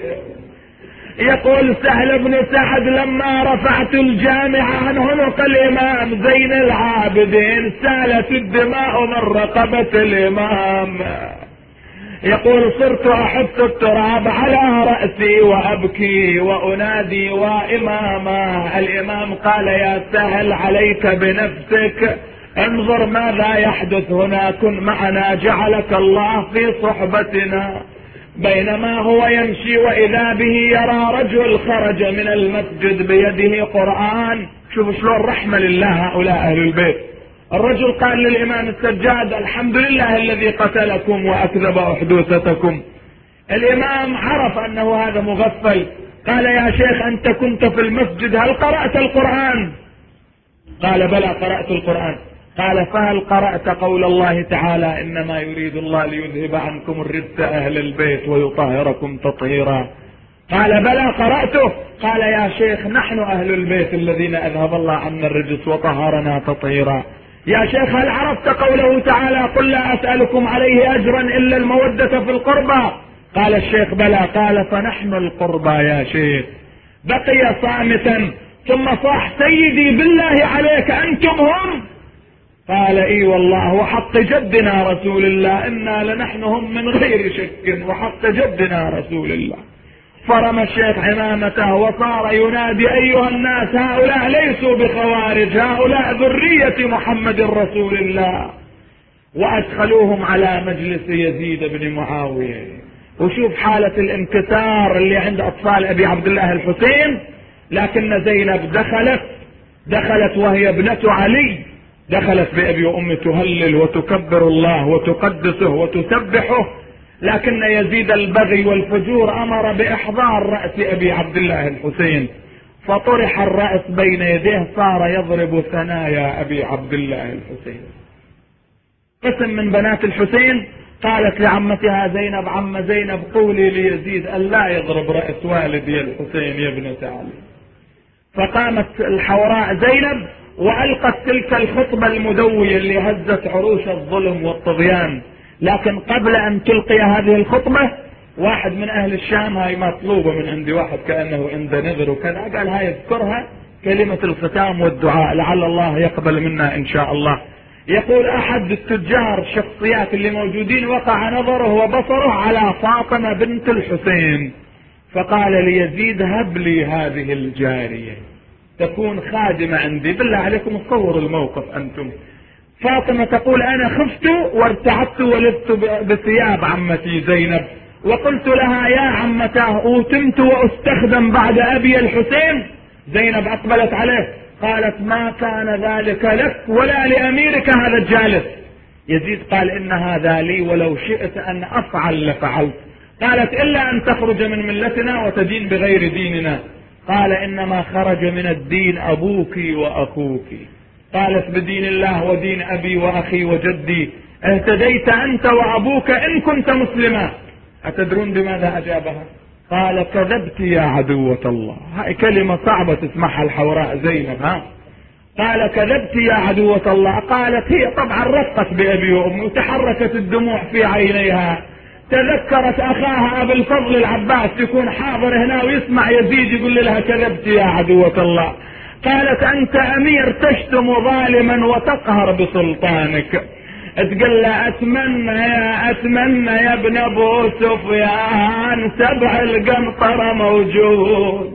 يقول سهل بن سعد لما رفعت الجامعة عن عنق الإمام زين العابدين سالت الدماء من رقبة الإمام. يقول صرت أحط التراب على رأسي وأبكي وأنادي وإماما. الإمام قال يا سهل عليك بنفسك، انظر ماذا يحدث هنا، كن معنا جعلك الله في صحبتنا. بينما هو يمشي وإذا به يرى رجل خرج من المسجد بيده قرآن. شوفوا شلون رحمة لله هؤلاء أهل البيت. الرجل قال للإمام السجاد الحمد لله الذي قتلكم وأكذب أحدوثتكم. الإمام عرف أنه هذا مغفل، قال يا شيخ أنت كنت في المسجد هل قرأت القرآن؟ قال بلى قرأت القرآن. قال فهل قرأت قول الله تعالى إنما يريد الله ليذهب عنكم الرجس أهل البيت ويطهركم تطهيرا؟ قال بلى قرأته. قال يا شيخ نحن أهل البيت الذين أذهب الله عنا الرجس وطهرنا تطهيرا. يا شيخ هل عرفت قوله تعالى قل لا أسألكم عليه أجرا إلا المودة في القربى؟ قال الشيخ بلى. قال فنحن القربى يا شيخ. بقي صامتا ثم صاح سيدي بالله عليك أنتم هم؟ قال اي والله وحق جدنا رسول الله إنا لنحن هم من غير شك وحق جدنا رسول الله. فرمى الشيخ عمامته وصار ينادي أيها الناس هؤلاء ليسوا بخوارج، هؤلاء ذرية محمد رسول الله. وأدخلوهم على مجلس يزيد بن معاوية. وشوف حالة الانكسار اللي عند أطفال أبي عبد الله الحسين. لكن زينب دخلت دخلت وهي ابنة علي، دخلت بأبي وأمي تهلل وتكبر الله وتقدسه وتسبحه. لكن يزيد البغي والفجور أمر بإحضار رأس أبي عبد الله الحسين، فطرح الرأس بين يديه صار يضرب ثنايا أبي عبد الله الحسين. قسم من بنات الحسين قالت لعمتها زينب عم زينب قولي ليزيد أن لا يضرب رأس والدي الحسين يا ابنة علي. فقامت الحوراء زينب وألقت تلك الخطبة المدوية اللي هزت عروش الظلم والطغيان. لكن قبل أن تلقي هذه الخطبة واحد من أهل الشام، هاي مطلوبة من عندي، واحد كأنه عنده نذر وكذا، قال هاي اذكرها كلمة الختام والدعاء لعل الله يقبل منا إن شاء الله. يقول أحد التجار الشخصيات اللي موجودين وقع نظره وبصره على فاطمة بنت الحسين، فقال ليزيد هب لي هذه الجارية تكون خادمة عندي. بالله عليكم تصوروا الموقف أنتم. فاطمة تقول أنا خفت وارتعبت ولبت بثياب عمتي زينب وقلت لها يا عمتاه أوتمت وأستخدم بعد أبي الحسين. زينب أقبلت عليه قالت ما كان ذلك لك ولا لأميرك هذا الجالس. يزيد قال إن هذا لي ولو شئت أن أفعل لفعلت. قالت إلا أن تخرج من ملتنا وتدين بغير ديننا. قال إنما خرج من الدين أبوك وأخوك. قالت بدين الله ودين أبي وأخي وجدي اهتديت أنت وأبوك إن كنت مسلما. أتدرون بماذا أجابها؟ قال كذبت يا عدوة الله. هاي كلمة صعبة تسمعها الحوراء زينب. ها قال كذبت يا عدوة الله. قالت هي طبعا رقت بأبي وأمي وتحركت الدموع في عينيها، تذكرت أخاها أبي الفضل العباس يكون حاضر هنا ويسمع يزيد يقول لها كذبت يا عدوة الله. قالت أنت أمير تشتم ظالما وتقهر بسلطانك. تقول له أتمنى يا أتمنى يا ابن أبو سفيان سبع القنطرة موجود.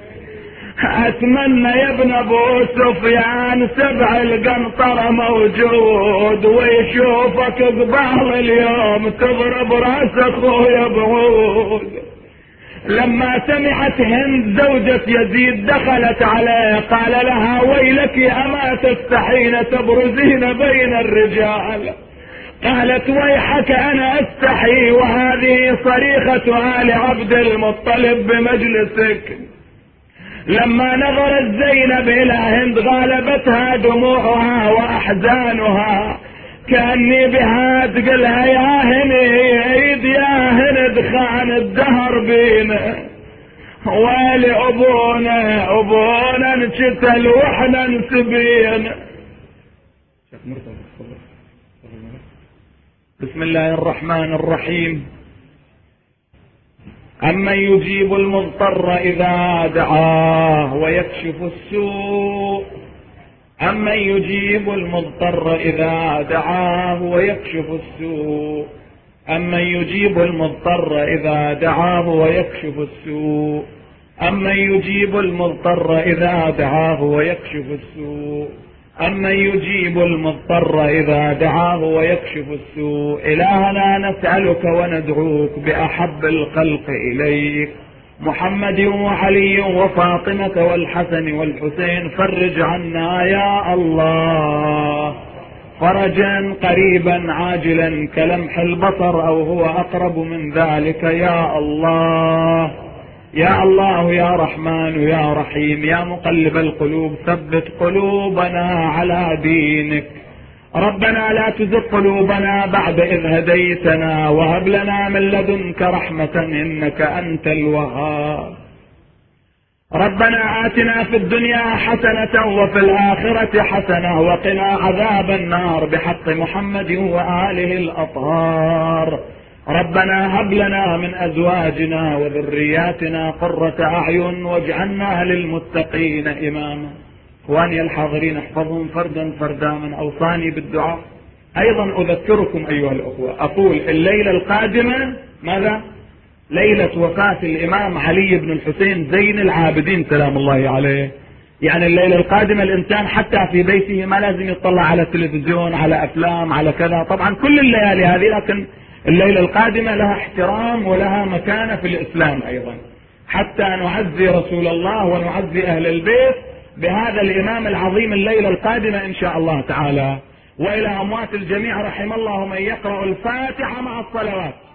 أتمنى يا ابن أبو سفيان سبع القنطرة موجود ويشوفك قبال اليوم تضرب راس أخويا بعود. لما سمعت هند زوجة يزيد دخلت عليه قال لها ويلك أما تستحين تبرزين بين الرجال. قالت ويحك أنا أستحي وهذه صريخة آل عبد المطلب بمجلسك. لما نظرت زينب إلى هند غالبتها دموعها وأحزانها كأني بها تقلها يا هند يا هند خان الدهر بينا ويلي أبونا أبونا نشتل وإحنا نسبين. بسم الله الرحمن الرحيم. أمن يجيب المضطر إذا دعاه ويكشف السوء. أمن يجيب المضطر إذا دعاه ويكشف السوء. أمن يجيب المضطر إذا دعاه ويكشف السوء. أمن يجيب المضطر إذا دعاه ويكشف السوء. أمن يجيب المضطر إذا دعاه ويكشف السوء. إلهنا نسألك وندعوك بأحب الخلق إليك محمد وعلي وفاطمة والحسن والحسين. فرج عنا يا الله فرجا قريبا عاجلا كلمح البصر أو هو أقرب من ذلك يا الله. يا الله يا رحمن يا رحيم يا مقلب القلوب ثبت قلوبنا على دينك. ربنا لا تزغ قلوبنا بعد إذ هديتنا وهب لنا من لدنك رحمة إنك أنت الوهاب. ربنا آتنا في الدنيا حسنة وفي الآخرة حسنة وقنا عذاب النار بحق محمد وآله الأطهار. ربنا هب لنا من أزواجنا وذرياتنا قرة أعين واجعلنا للمتقين إماما. اخواني الحاضرين احفظهم فردا فردا من اوصاني بالدعاء. ايضا اذكركم ايها الاخوة اقول الليلة القادمة ماذا؟ ليلة وفاة الامام علي بن الحسين زين العابدين سلام الله عليه. يعني الليلة القادمة الانسان حتى في بيته ما لازم يطلع على التلفزيون على افلام على كذا، طبعا كل الليالي هذه، لكن الليلة القادمة لها احترام ولها مكانة في الاسلام ايضا، حتى نعزي رسول الله ونعزي اهل البيت بهذا الإمام العظيم الليلة القادمة إن شاء الله تعالى. وإلى أموات الجميع رحم الله من يقرأ الفاتحة مع الصلوات.